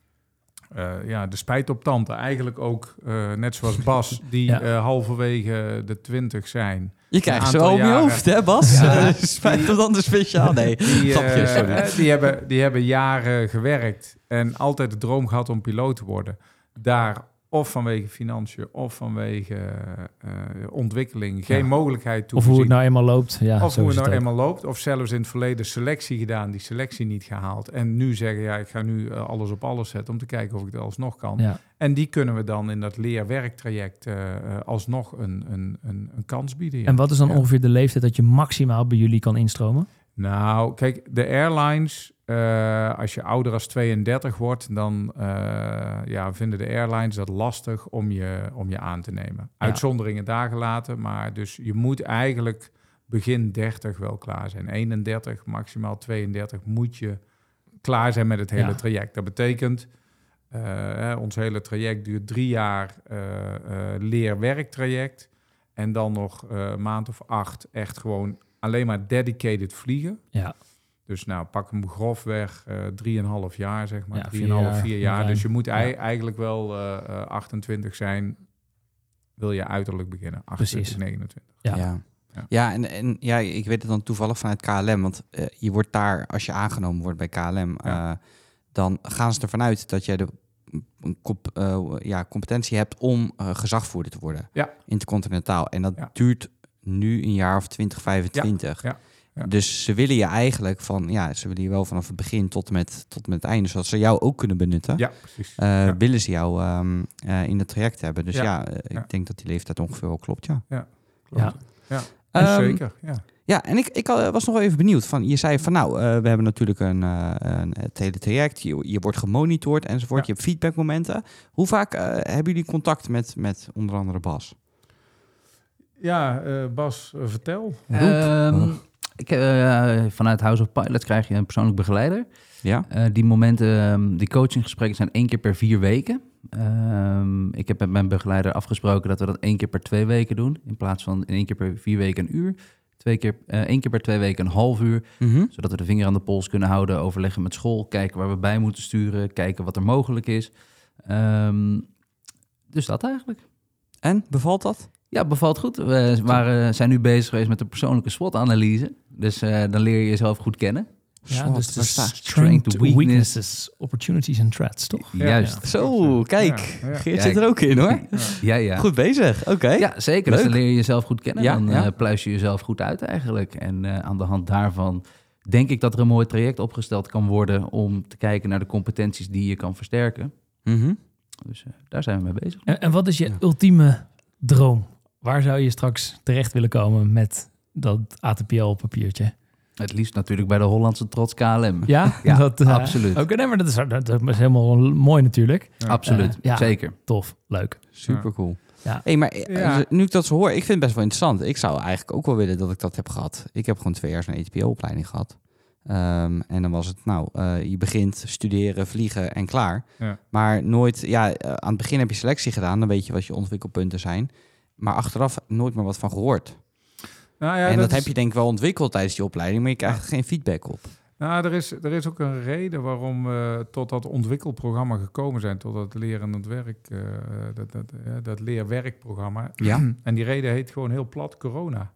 uh, ja, de spijtoptante. Eigenlijk ook, uh, net zoals Bas, die ja. uh, halverwege de twintig zijn. Je krijgt ze wel op je hoofd, hè Bas? Ja, uh, spijtoptante speciaal, nee. Die, uh, sorry. die, hebben, die hebben jaren gewerkt en altijd de droom gehad om piloot te worden. Daar... Of vanwege financiën, of vanwege uh, ontwikkeling. Geen ja. mogelijkheid toe. Of hoe het nou eenmaal loopt. Ja, of hoe het nou ook. eenmaal loopt. Of zelfs in het verleden selectie gedaan, die selectie niet gehaald. En nu zeggen, ja, ik ga nu uh, alles op alles zetten om te kijken of ik het alsnog kan. Ja. En die kunnen we dan in dat leerwerktraject uh, uh, alsnog een, een, een, een kans bieden. Ja. En wat is dan ja. ongeveer de leeftijd dat je maximaal bij jullie kan instromen? Nou, kijk, de airlines, uh, als je ouder als tweeëndertig wordt, dan uh, ja, vinden de airlines dat lastig om je, om je aan te nemen. Ja. Uitzonderingen daar gelaten, maar dus je moet eigenlijk begin dertig wel klaar zijn. eenendertig, maximaal tweeëndertig moet je klaar zijn met het hele ja. traject. Dat betekent, uh, ons hele traject duurt drie jaar uh, uh, leer-werktraject en dan nog uh, een maand of acht echt gewoon alleen maar dedicated vliegen. Ja. Dus nou, pak hem grofweg uh, drieënhalf jaar, zeg maar. Ja, drieënhalf, vier jaar. jaar. Dus je moet ja. ei- eigenlijk wel uh, uh, achtentwintig zijn, wil je uiterlijk beginnen. achtentwintig, Precies. negenentwintig. Ja, ja. ja. ja en, en ja, ik weet het dan toevallig vanuit K L M. Want uh, je wordt daar, als je aangenomen wordt bij K L M... Ja. Uh, dan gaan ze ervan uit dat jij de comp- uh, ja, competentie hebt om uh, gezagvoerder te worden. Ja. Intercontinentaal. En dat ja. duurt nu een jaar of twintig, vijfentwintig. Ja. Ja. ja. Dus ze willen je eigenlijk van, ja, ze willen je wel vanaf het begin tot met, tot met het einde, zodat ze jou ook kunnen benutten. Ja, precies. Uh, ja. Willen ze jou um, uh, in het traject hebben. Dus ja, ja, uh, ja. ik denk dat die leeftijd ongeveer wel klopt, ja. Ja, klopt. Ja. ja. Um, zeker, ja. Ja, en ik, ik was nog wel even benieuwd. Van, je zei van nou, uh, we hebben natuurlijk een, uh, een het hele traject. Je, je wordt gemonitord enzovoort. Ja. Je hebt feedbackmomenten. Hoe vaak uh, hebben jullie contact met, met onder andere Bas? Ja, uh, Bas, uh, vertel. Um, ik, uh, vanuit House of Pilots krijg je een persoonlijk begeleider. Ja. Uh, die momenten, die coachinggesprekken zijn één keer per vier weken. Um, ik heb met mijn begeleider afgesproken dat we dat één keer per twee weken doen. In plaats van één keer per vier weken een uur. Twee keer, uh, één keer per twee weken een half uur. Mm-hmm. Zodat we de vinger aan de pols kunnen houden. Overleggen met school. Kijken waar we bij moeten sturen. Kijken wat er mogelijk is. Um, dus dat eigenlijk. En, bevalt dat? Ja, bevalt goed. We waren, zijn nu bezig geweest met de persoonlijke SWOT-analyse. Dus uh, dan leer je jezelf goed kennen. Ja, SWOT, dus de strength, weakness. weaknesses, opportunities en threats, toch? Ja, Juist. Ja. Zo, kijk. Ja, ja. Geert zit er ook in, hoor. Ja, ja. ja. Goed bezig, oké. Okay. Ja, zeker. Leuk. Dus dan leer je jezelf goed kennen. Ja, dan ja. uh, pluis je jezelf goed uit eigenlijk. En uh, aan de hand daarvan denk ik dat er een mooi traject opgesteld kan worden om te kijken naar de competenties die je kan versterken. Mm-hmm. Dus uh, daar zijn we mee bezig. En, en wat is je ja. ultieme droom? Waar zou je straks terecht willen komen met dat A T P L-papiertje? Het liefst natuurlijk bij de Hollandse trots K L M. Ja, ja dat, uh, absoluut. Oké, okay, nee, maar dat is, dat is helemaal mooi natuurlijk. Ja. Absoluut, uh, ja, zeker. Tof, leuk. Super cool. Ja. Hey, maar ja. nu ik dat zo hoor, ik vind het best wel interessant. Ik zou eigenlijk ook wel willen dat ik dat heb gehad. Ik heb gewoon twee jaar zo'n A T P L-opleiding gehad. Um, en dan was het, nou, uh, je begint studeren, vliegen en klaar. Ja. Maar nooit, ja, uh, aan het begin heb je selectie gedaan. Dan weet je wat je ontwikkelpunten zijn. Maar achteraf nooit meer wat van gehoord. Nou ja, en dat, dat is... heb je denk ik wel ontwikkeld tijdens die opleiding, maar je krijgt er geen feedback op. Nou, er is, er is ook een reden waarom we tot dat ontwikkelprogramma gekomen zijn, tot dat leren het werk, uh, dat, dat, uh, dat leerwerkprogramma. Ja. En die reden heet gewoon heel plat corona.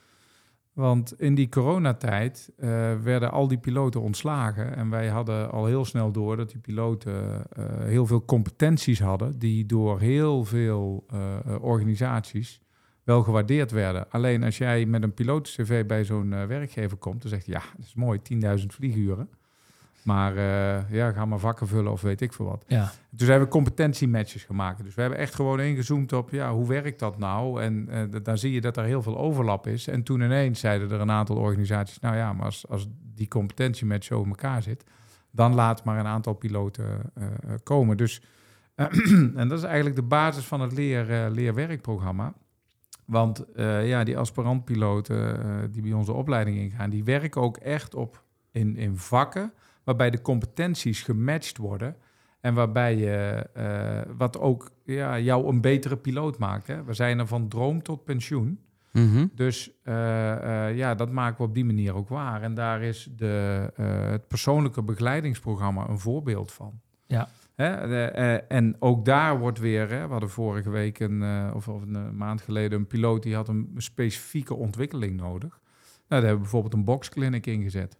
Want in die coronatijd uh, werden al die piloten ontslagen en wij hadden al heel snel door dat die piloten uh, heel veel competenties hadden die door heel veel uh, organisaties wel gewaardeerd werden. Alleen als jij met een piloten-cv bij zo'n uh, werkgever komt, dan zegt hij, ja, dat is mooi, tienduizend vlieguren. Maar uh, ja, ga maar vakken vullen of weet ik veel wat. Ja. Dus hebben we competentiematches gemaakt. Dus we hebben echt gewoon ingezoomd op, ja, hoe werkt dat nou? En uh, dan zie je dat er heel veel overlap is. En toen ineens zeiden er een aantal organisaties, nou ja, maar als, als die competentiematch zo in elkaar zit, dan laat maar een aantal piloten uh, komen. Dus, uh, en dat is eigenlijk de basis van het leer, uh, leerwerkprogramma. Want uh, ja, die aspirantpiloten uh, die bij onze opleiding ingaan, die werken ook echt op in, in vakken waarbij de competenties gematcht worden en waarbij je, uh, wat ook ja, jou een betere piloot maakt. Hè? We zijn er van droom tot pensioen. Mm-hmm. Dus uh, uh, ja, dat maken we op die manier ook waar. En daar is de, uh, het persoonlijke begeleidingsprogramma een voorbeeld van. Ja. Hè? De, uh, en ook daar wordt weer, hè, we hadden vorige week een, uh, of, of een maand geleden een piloot die had een specifieke ontwikkeling nodig. Nou, daar hebben we bijvoorbeeld een boxclinic ingezet.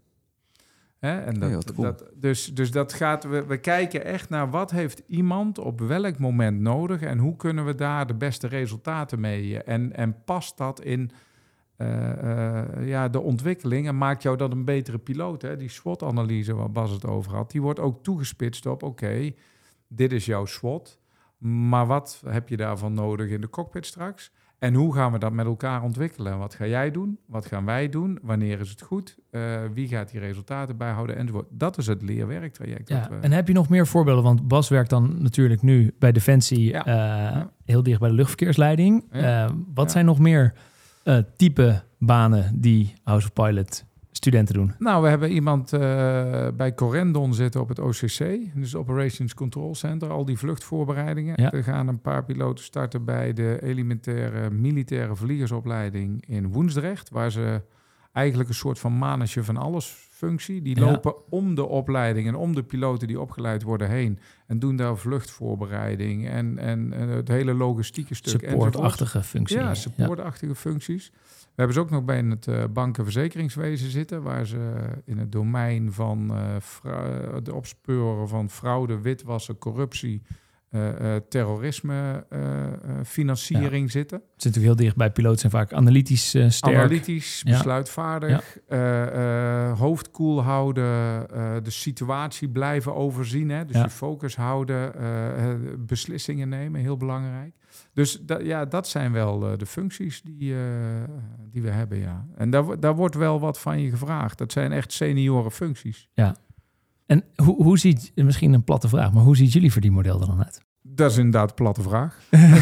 Hè? En dat, ja, cool. dat, dus, dus dat gaat, we, we kijken echt naar wat heeft iemand op welk moment nodig en hoe kunnen we daar de beste resultaten mee. En, en past dat in uh, uh, ja, de ontwikkeling en maakt jou dat een betere piloot. Hè? Die SWOT-analyse waar Bas het over had, die wordt ook toegespitst op, oké, okay, dit is jouw SWOT, maar wat heb je daarvan nodig in de cockpit straks? En hoe gaan we dat met elkaar ontwikkelen? Wat ga jij doen? Wat gaan wij doen? Wanneer is het goed? Uh, wie gaat die resultaten bijhouden? Enzovoort. Dat is het leerwerktraject. Ja, we... En heb je nog meer voorbeelden? Want Bas werkt dan natuurlijk nu bij Defensie ja. uh, ja. heel dicht bij de luchtverkeersleiding. Ja. Uh, wat ja. zijn nog meer uh, type banen die House of Pilot studenten doen? Nou, we hebben iemand uh, bij Corendon zitten op het O C C, dus Operations Control Center, al die vluchtvoorbereidingen. Ja. Er gaan een paar piloten starten bij de elementaire militaire vliegersopleiding in Woensdrecht, waar ze eigenlijk een soort van manager van alles functie. Die ja. lopen om de opleiding en om de piloten die opgeleid worden heen en doen daar vluchtvoorbereiding en, en, en het hele logistieke stuk. Supportachtige functies. Ja, supportachtige ja. functies. We hebben ze ook nog bij het uh, bank- en verzekeringswezen zitten, waar ze in het domein van uh, fra- de opsporen van fraude, witwassen, corruptie uh, uh, terrorisme uh, uh, financiering ja. zitten. Het zit natuurlijk heel dicht bij piloten, zijn vaak analytisch uh, sterk. Analytisch, besluitvaardig, ja. uh, uh, hoofd koel houden, uh, de situatie blijven overzien. Hè? Dus ja. je focus houden, uh, uh, beslissingen nemen, heel belangrijk. Dus da- ja, dat zijn wel uh, de functies die, uh, die we hebben, ja. En daar, daar wordt wel wat van je gevraagd. Dat zijn echt senioren functies. Ja. En hoe, hoe ziet, misschien een platte vraag, maar hoe ziet jullie verdienmodel er dan uit? Dat is inderdaad een platte vraag.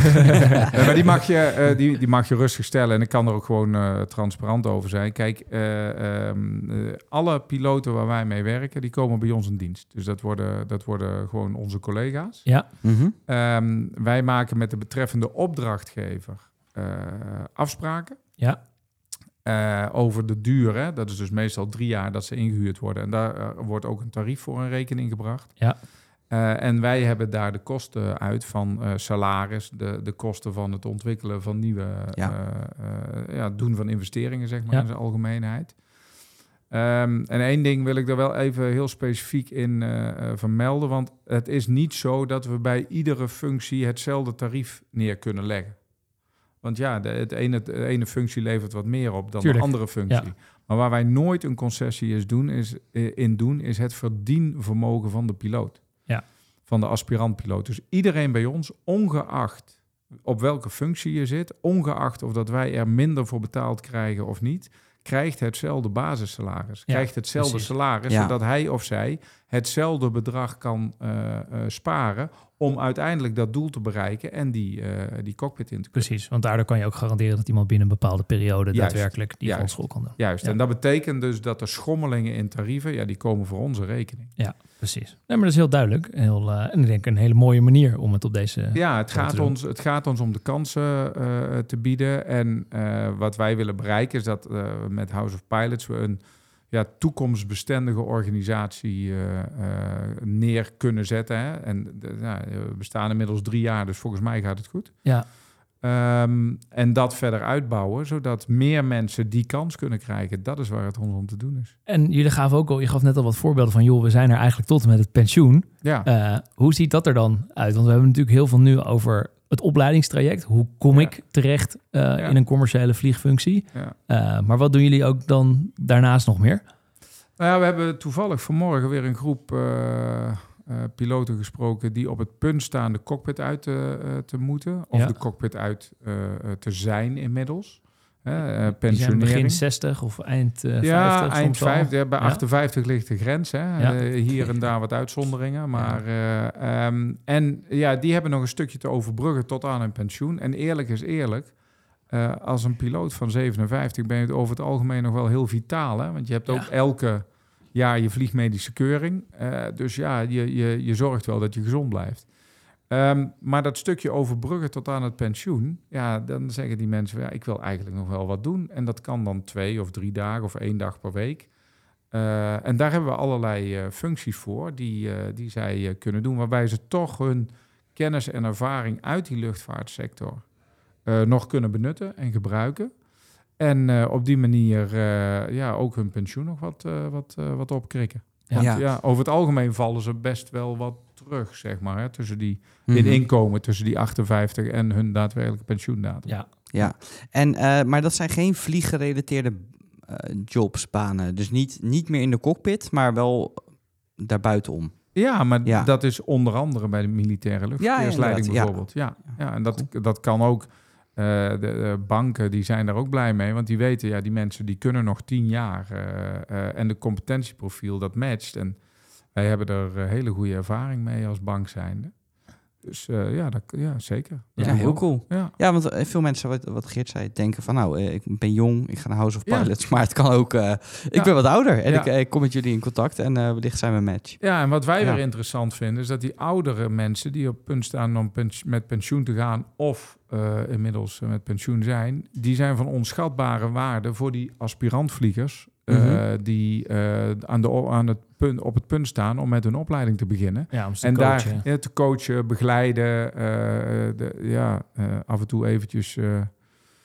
ja, maar die mag, je, uh, die, die mag je rustig stellen en ik kan er ook gewoon uh, transparant over zijn. Kijk, uh, um, uh, alle piloten waar wij mee werken, die komen bij ons in dienst. Dus dat worden, dat worden gewoon onze collega's. Ja. Mm-hmm. Um, wij maken met de betreffende opdrachtgever uh, afspraken. Ja. Uh, over de duur, hè? Dat is dus meestal drie jaar dat ze ingehuurd worden. En daar uh, wordt ook een tarief voor in rekening gebracht. Ja. Uh, en wij hebben daar de kosten uit van uh, salaris, de, de kosten van het ontwikkelen van nieuwe, ja. Uh, uh, ja, doen van investeringen, zeg maar, ja. in zijn algemeenheid. Um, en één ding wil ik er wel even heel specifiek in uh, uh, vermelden, want het is niet zo dat we bij iedere functie hetzelfde tarief neer kunnen leggen. Want ja, de, het ene, de ene functie levert wat meer op dan Tuurlijk. de andere functie. Ja. Maar waar wij nooit een concessie is doen, is, in doen, is het verdienvermogen van de piloot. Ja. Van de aspirant-piloot. Dus iedereen bij ons, ongeacht op welke functie je zit, ongeacht of dat wij er minder voor betaald krijgen of niet, krijgt hetzelfde basissalaris. Ja, krijgt hetzelfde precies. salaris, ja. zodat hij of zij hetzelfde bedrag kan uh, uh, sparen om uiteindelijk dat doel te bereiken en die, uh, die cockpit in te kunnen. Precies, want daardoor kan je ook garanderen dat iemand binnen een bepaalde periode Juist. daadwerkelijk die grondschool kan doen. Juist, ja. en dat betekent dus dat de schommelingen in tarieven, ja, die komen voor onze rekening. Ja, precies. Nee, maar dat is heel duidelijk. Heel, uh, en ik denk een hele mooie manier om het op deze... Ja, het gaat, ons, het gaat ons om de kansen uh, te bieden. En uh, wat wij willen bereiken is dat uh, met House of Pilots we een ja, toekomstbestendige organisatie uh, uh, neer kunnen zetten. Hè? En de, nou, we bestaan inmiddels drie jaar, dus volgens mij gaat het goed. Ja. Um, en dat verder uitbouwen, zodat meer mensen die kans kunnen krijgen. Dat is waar het ons om te doen is. En jullie gaven ook al, je gaf net al wat voorbeelden van, joh, we zijn er eigenlijk tot en met het pensioen. Ja. Uh, hoe ziet dat er dan uit? Want we hebben natuurlijk heel veel nu over het opleidingstraject. Hoe kom ja. ik terecht uh, ja. in een commerciële vliegfunctie? Ja. Uh, maar wat doen jullie ook dan daarnaast nog meer? Nou ja, we hebben toevallig vanmorgen weer een groep uh, uh, piloten gesproken die op het punt staan de cockpit uit te, uh, te moeten. Of ja. de cockpit uit uh, te zijn inmiddels. Uh, uh, pensionering. Begin zestig of eind uh, ja, vijftig? Eind vijftig. Ja, bij ja. achtenvijftig ligt de grens. Hè. Ja. Uh, hier en daar wat uitzonderingen. Maar, uh, um, en ja, die hebben nog een stukje te overbruggen tot aan een pensioen. En eerlijk is eerlijk, uh, als een piloot van zevenenvijftig ben je over het algemeen nog wel heel vitaal. Hè? Want je hebt ook ja. elke jaar je vliegmedische keuring. Uh, dus ja, je, je, je zorgt wel dat je gezond blijft. Um, maar dat stukje overbruggen tot aan het pensioen, ja, dan zeggen die mensen, ja, ik wil eigenlijk nog wel wat doen. En dat kan dan twee of drie dagen of één dag per week. Uh, en daar hebben we allerlei uh, functies voor die, uh, die zij uh, kunnen doen, waarbij ze toch hun kennis en ervaring uit die luchtvaartsector uh, nog kunnen benutten en gebruiken. En uh, op die manier uh, ja, ook hun pensioen nog wat, uh, wat, uh, wat opkrikken. Want ja. ja, over het algemeen vallen ze best wel wat terug, zeg maar. Hè, tussen die, mm-hmm. in inkomen tussen die achtenvijftig en hun daadwerkelijke pensioendatum. Ja, ja. En, uh, maar dat zijn geen vlieggerelateerde uh, jobs, banen. Dus niet, niet meer in de cockpit, maar wel daarbuitenom. Ja, maar ja. dat is onder andere bij de militaire luchtverkeersleiding ja, bijvoorbeeld. Ja, ja. ja en dat, dat kan ook... Uh, de, de banken die zijn daar ook blij mee, want die weten, ja, die mensen die kunnen nog tien jaar uh, uh, en de competentieprofiel dat matcht. En wij hebben er uh, hele goede ervaring mee als bank zijnde. Dus uh, ja, dat, ja, zeker. Dat ja, heel cool. Ja. ja, want veel mensen, wat, wat Geert zei, denken van nou, uh, ik ben jong, ik ga naar House of Pilots, ja. maar het kan ook, uh, ik ja. ben wat ouder en ja. ik, ik kom met jullie in contact en uh, wellicht zijn we een match. Ja, en wat wij ja. weer interessant vinden, is dat die oudere mensen die op punt staan om pens- met pensioen te gaan of uh, inmiddels uh, met pensioen zijn, die zijn van onschatbare waarde voor die aspirantvliegers uh, mm-hmm. die uh, aan de, aan het punt, op het punt staan om met hun opleiding te beginnen. Ja, om te en coachen. daar ja, te coachen, begeleiden, uh, de, ja, uh, af en toe eventjes uh,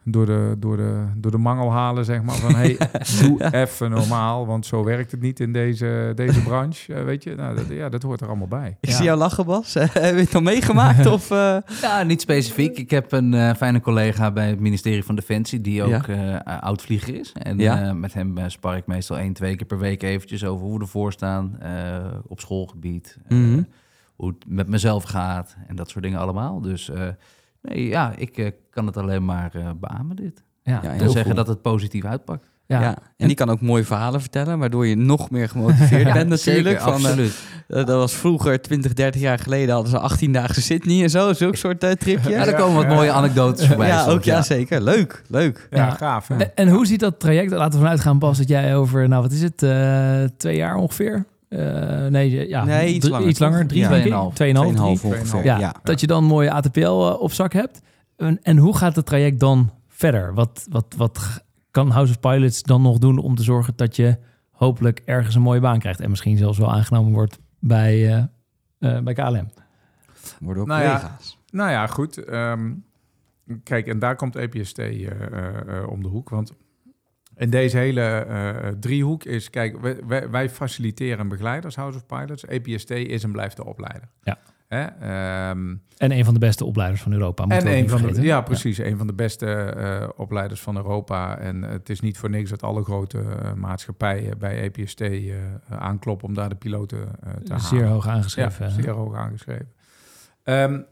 door de, door de, door de mangel halen, zeg maar. Van, hey, doe even normaal, want zo werkt het niet in deze, deze branche. Uh, weet je, nou, dat, ja, dat hoort er allemaal bij. Ik ja. zie jou lachen, Bas. Heb je het al meegemaakt? of, uh... Ja, niet specifiek. Ik heb een uh, fijne collega bij het ministerie van Defensie... die ook ja. uh, oud-vlieger is. En ja. uh, met hem uh, spar ik meestal één, twee keer per week eventjes... over hoe we ervoor staan uh, op schoolgebied. Uh, mm-hmm. Hoe het met mezelf gaat en dat soort dingen allemaal. Dus... Uh, Nee, ja, ik uh, kan het alleen maar uh, beamen dit. Ja, en zeggen cool. dat het positief uitpakt. Ja. ja, en die kan ook mooie verhalen vertellen, waardoor je nog meer gemotiveerd ja, bent natuurlijk. Zeker, van, absoluut. Uh, dat was vroeger, twintig, dertig jaar geleden, hadden ze achttiendaagse Sydney en zo, zulke soort uh, tripjes. Ja, daar komen wat mooie anekdotes voorbij. Ja, ook, ja, zeker. Leuk, leuk. Ja, ja. gaaf. Hè? En, en hoe ziet dat traject, laten we vanuit gaan, Bas, dat jij over, nou wat is het, uh, twee jaar ongeveer? Uh, nee, ja, nee, iets drie, langer. Iets langer drie, ja. tweeënhalf. Tweeënhalf ongeveer. Ja, ja. Dat je dan een mooie A T P L uh, op zak hebt. En, en hoe gaat het traject dan verder? Wat, wat, wat kan House of Pilots dan nog doen om te zorgen dat je hopelijk ergens een mooie baan krijgt en misschien zelfs wel aangenomen wordt bij, uh, uh, bij K L M? Worden ook nou collega's. Ja, nou ja, goed. Um, kijk, en daar komt E P S T uh, uh, uh, om de hoek. Want in deze hele uh, driehoek is... Kijk, wij, wij, wij faciliteren en begeleiden als House of Pilots. E P S T is en blijft de opleider. Ja. Hè? Um, en een van de beste opleiders van Europa. En een van de, ja, precies. Ja. Een van de beste uh, opleiders van Europa. En uh, het is niet voor niks dat alle grote uh, maatschappijen bij E P S T uh, aankloppen om daar de piloten uh, te halen. Zeer hoog aangeschreven. Ja, zeer hoog aangeschreven. Um,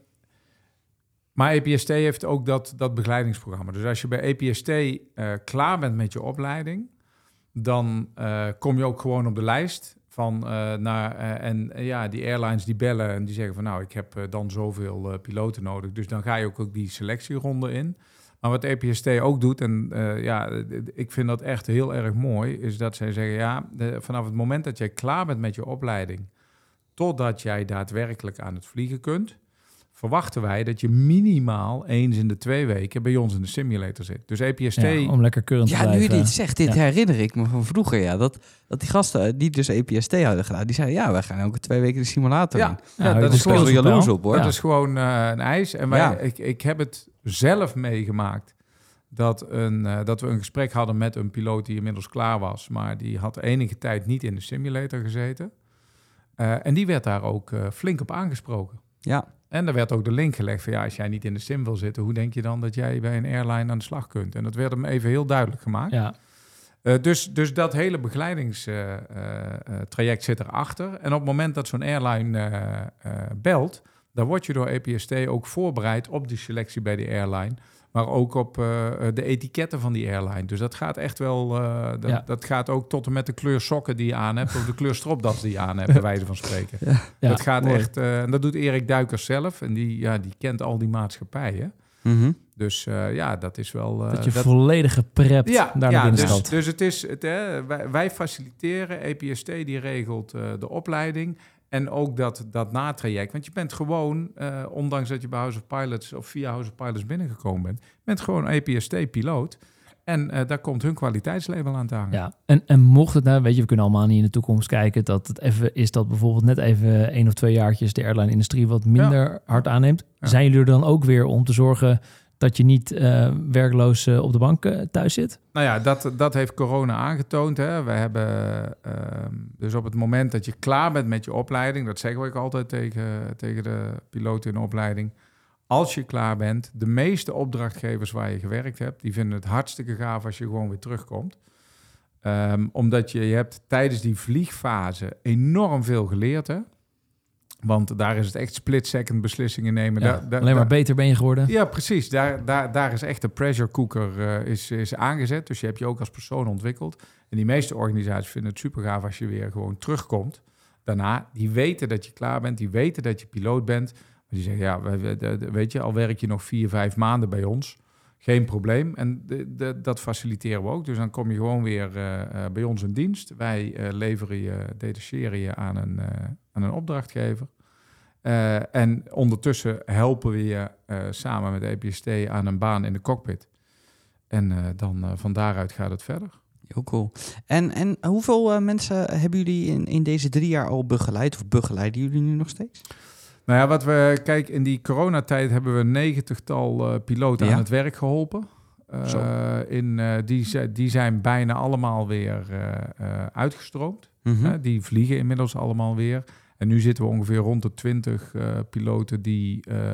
maar E P S T heeft ook dat, dat begeleidingsprogramma. Dus als je bij E P S T uh, klaar bent met je opleiding, dan uh, kom je ook gewoon op de lijst van uh, naar uh, en uh, ja, die airlines die bellen en die zeggen van nou, ik heb uh, dan zoveel uh, piloten nodig. Dus dan ga je ook, ook die selectieronde in. Maar wat E P S T ook doet, en uh, ja, ik vind dat echt heel erg mooi, is dat zij zeggen ja, de, vanaf het moment dat jij klaar bent met je opleiding, totdat jij daadwerkelijk aan het vliegen kunt, verwachten wij dat je minimaal eens in de twee weken bij ons in de simulator zit. Dus E P S T... Ja, om lekker current te ja, blijven. nu je dit zegt, dit ja. herinner ik me van vroeger. Ja, dat, dat die gasten die dus E P S T hadden gedaan, die zeiden ja, wij gaan elke twee weken de simulator ja. in. Ja, ja, dat is gewoon jaloers op, hoor. Dat ja. is gewoon uh, een eis. En wij, ja. ik, ik heb het zelf meegemaakt dat, een, uh, dat we een gesprek hadden met een piloot die inmiddels klaar was, maar die had enige tijd niet in de simulator gezeten. Uh, en die werd daar ook uh, flink op aangesproken. Ja. En er werd ook de link gelegd van ja, als jij niet in de sim wil zitten, hoe denk je dan dat jij bij een airline aan de slag kunt? En dat werd hem even heel duidelijk gemaakt. Ja. Uh, dus, dus dat hele begeleidingstraject uh, uh, zit erachter. En op het moment dat zo'n airline uh, uh, belt, dan word je door E P S T ook voorbereid op die selectie bij die airline, maar ook op uh, de etiketten van die airline. Dus dat gaat echt wel, uh, dat, ja. dat gaat ook tot en met de kleur sokken die je aan hebt, of de kleur stropdas die je aan hebt, bij wijze van spreken. Ja. Ja, dat gaat mooi. echt, uh, en dat doet Erik Duikers zelf, en die, ja, die kent al die maatschappijen. Mm-hmm. Dus uh, ja, dat is wel... Uh, dat je dat... volledig geprept ja, daar ja, naar binnen dus, staat. Dus het is, het, hè, wij, wij faciliteren, E P S T die regelt uh, de opleiding en ook dat, dat natraject. Want je bent gewoon, uh, ondanks dat je bij House of Pilots of via House of Pilots binnengekomen bent, je bent gewoon E P S T-piloot. En uh, daar komt hun kwaliteitslabel aan te hangen. Ja, en, en mocht het nou, weet je, we kunnen allemaal niet in de toekomst kijken, dat het even is dat bijvoorbeeld net even één of twee jaartjes de airline-industrie wat minder ja. hard aanneemt. Ja. Zijn jullie er dan ook weer om te zorgen dat je niet uh, werkloos uh, op de bank uh, thuis zit? Nou ja, dat, dat heeft corona aangetoond. Hè. We hebben uh, dus op het moment dat je klaar bent met je opleiding, dat zeggen we ook altijd tegen, tegen de piloten in de opleiding. Als je klaar bent, de meeste opdrachtgevers waar je gewerkt hebt, die vinden het hartstikke gaaf als je gewoon weer terugkomt. Um, omdat je, je hebt tijdens die vliegfase enorm veel geleerd, hè. Want daar is het echt split-second beslissingen nemen. Ja, daar, daar, alleen maar daar, beter ben je geworden. Ja, precies. Daar, daar, daar is echt de pressure cooker uh, is, is aangezet. Dus je hebt je ook als persoon ontwikkeld. En die meeste organisaties vinden het super gaaf als je weer gewoon terugkomt. Daarna, die weten dat je klaar bent. Die weten dat je piloot bent. Maar die zeggen, ja, weet je, al werk je nog vier, vijf maanden bij ons. Geen probleem. En de, de, dat faciliteren we ook. Dus dan kom je gewoon weer uh, uh, bij ons in dienst. Wij uh, leveren je, detacheren je aan een, uh, aan een opdrachtgever. Uh, en ondertussen helpen we je uh, samen met E P S T aan een baan in de cockpit. En uh, dan uh, van daaruit gaat het verder. Heel cool. En, en hoeveel uh, mensen hebben jullie in, in deze drie jaar al begeleid? Of begeleiden jullie nu nog steeds? Nou ja, wat we... Kijk, in die coronatijd hebben we een negentigtal uh, piloten ja. aan het werk geholpen. Uh, in, uh, die, die zijn bijna allemaal weer uh, uh, uitgestroomd. Mm-hmm. Uh, die vliegen inmiddels allemaal weer. En nu zitten we ongeveer rond de twintig uh, piloten die, uh,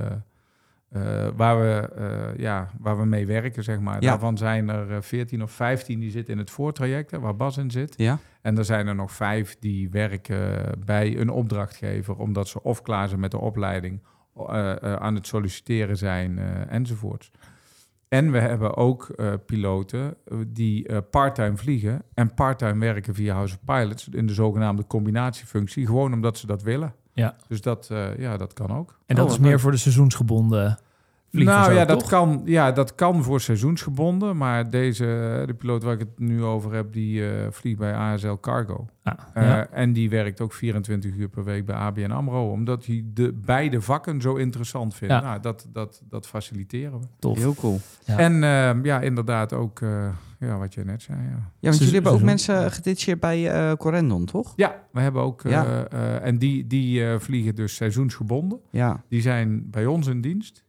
uh, waar, we, uh, ja, waar we mee werken, zeg maar. Ja. Daarvan zijn er veertien of vijftien die zitten in het voortraject, hè, waar Bas in zit. Ja. En er zijn er nog vijf die werken bij een opdrachtgever, omdat ze of klaar zijn met de opleiding, uh, uh, aan het solliciteren zijn, uh, enzovoorts. En we hebben ook uh, piloten die uh, parttime vliegen en parttime werken via House of Pilots in de zogenaamde combinatiefunctie, gewoon omdat ze dat willen. Ja. Dus dat, uh, ja, dat kan ook. En dat oh, is meer leuk. Voor de seizoensgebonden vliegers. Nou ook, ja, dat toch? kan, ja, dat kan voor seizoensgebonden, maar deze, de piloot waar ik het nu over heb, die uh, vliegt bij A S L Cargo. Ah, uh, ja. En die werkt ook vierentwintig uur per week bij A B N AMRO, omdat hij de beide vakken zo interessant vindt. Ja. Nou, dat, dat, dat faciliteren we. Tof. Heel cool. Ja. En uh, ja, inderdaad ook, uh, ja, wat je net zei. Ja, ja want jullie hebben ook mensen geditcheerd bij uh, Corendon, toch? Ja, we hebben ook, uh, ja. uh, en die, die uh, vliegen dus seizoensgebonden. Ja. Die zijn bij ons in dienst.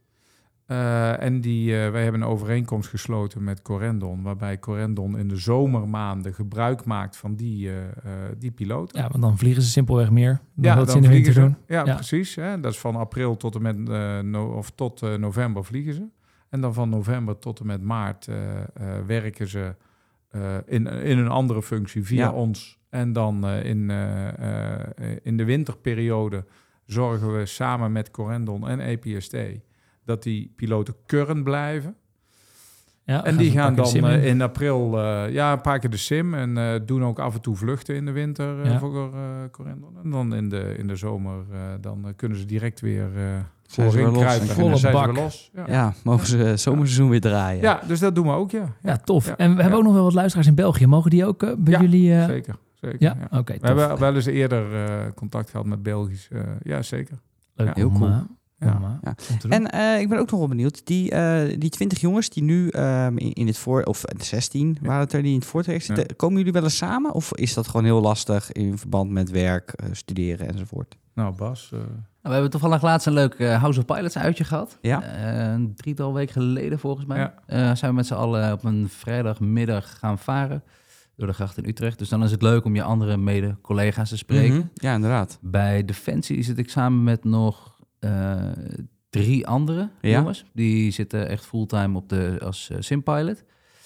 Uh, en die, uh, wij hebben een overeenkomst gesloten met Corendon, waarbij Corendon in de zomermaanden gebruik maakt van die, uh, uh, die piloten. Ja, want dan vliegen ze simpelweg meer dan ja, dat dan ze in de winter ze, doen. Ja, ja. precies. Hè? Dat is van april tot en met uh, no, of tot uh, november vliegen ze. En dan van november tot en met maart uh, uh, werken ze uh, in, in een andere functie via ja. ons. En dan uh, in, uh, uh, in de winterperiode zorgen we samen met Corendon en A P S T dat die piloten current blijven. Ja, en die gaan dan in. uh, in april uh, ja, een paar keer de sim en uh, doen ook af en toe vluchten in de winter uh, ja. voor uh, Corendon. En dan in de, in de zomer uh, dan uh, kunnen ze direct weer uh, voorin kruipen. En dan zijn ze weer los. Ja, ja mogen ze het zomerseizoen weer draaien. Ja, dus dat doen we ook, ja. Ja, ja tof. Ja. En we hebben ja. ook nog wel wat luisteraars in België. Mogen die ook uh, bij ja, jullie... Uh... zeker. zeker ja? ja. Oké, okay, we hebben wel eens eerder uh, contact gehad met Belgisch. Uh, ja, zeker. Leuk, ja. Heel cool. Uh, Ja. Ja. En uh, ik ben ook nog wel benieuwd, die, uh, die twintig jongens die nu um, in, in het voor, of zestien ja. waren het er die in het voortraject zitten, ja. komen jullie wel eens samen? Of is dat gewoon heel lastig in verband met werk, uh, studeren enzovoort? Nou Bas... Uh... Nou, we hebben toevallig laatst een leuk uh, House of Pilots uitje gehad. Ja. Uh, een drietal weken geleden volgens mij. Ja. Uh, zijn we met z'n allen op een vrijdagmiddag gaan varen door de gracht in Utrecht. Dus dan is het leuk om je andere mede-collega's te spreken. Mm-hmm. Ja, inderdaad. Bij Defensie zit ik samen met nog uh, drie andere ja. jongens. Die zitten echt fulltime op de, als uh, simpilot.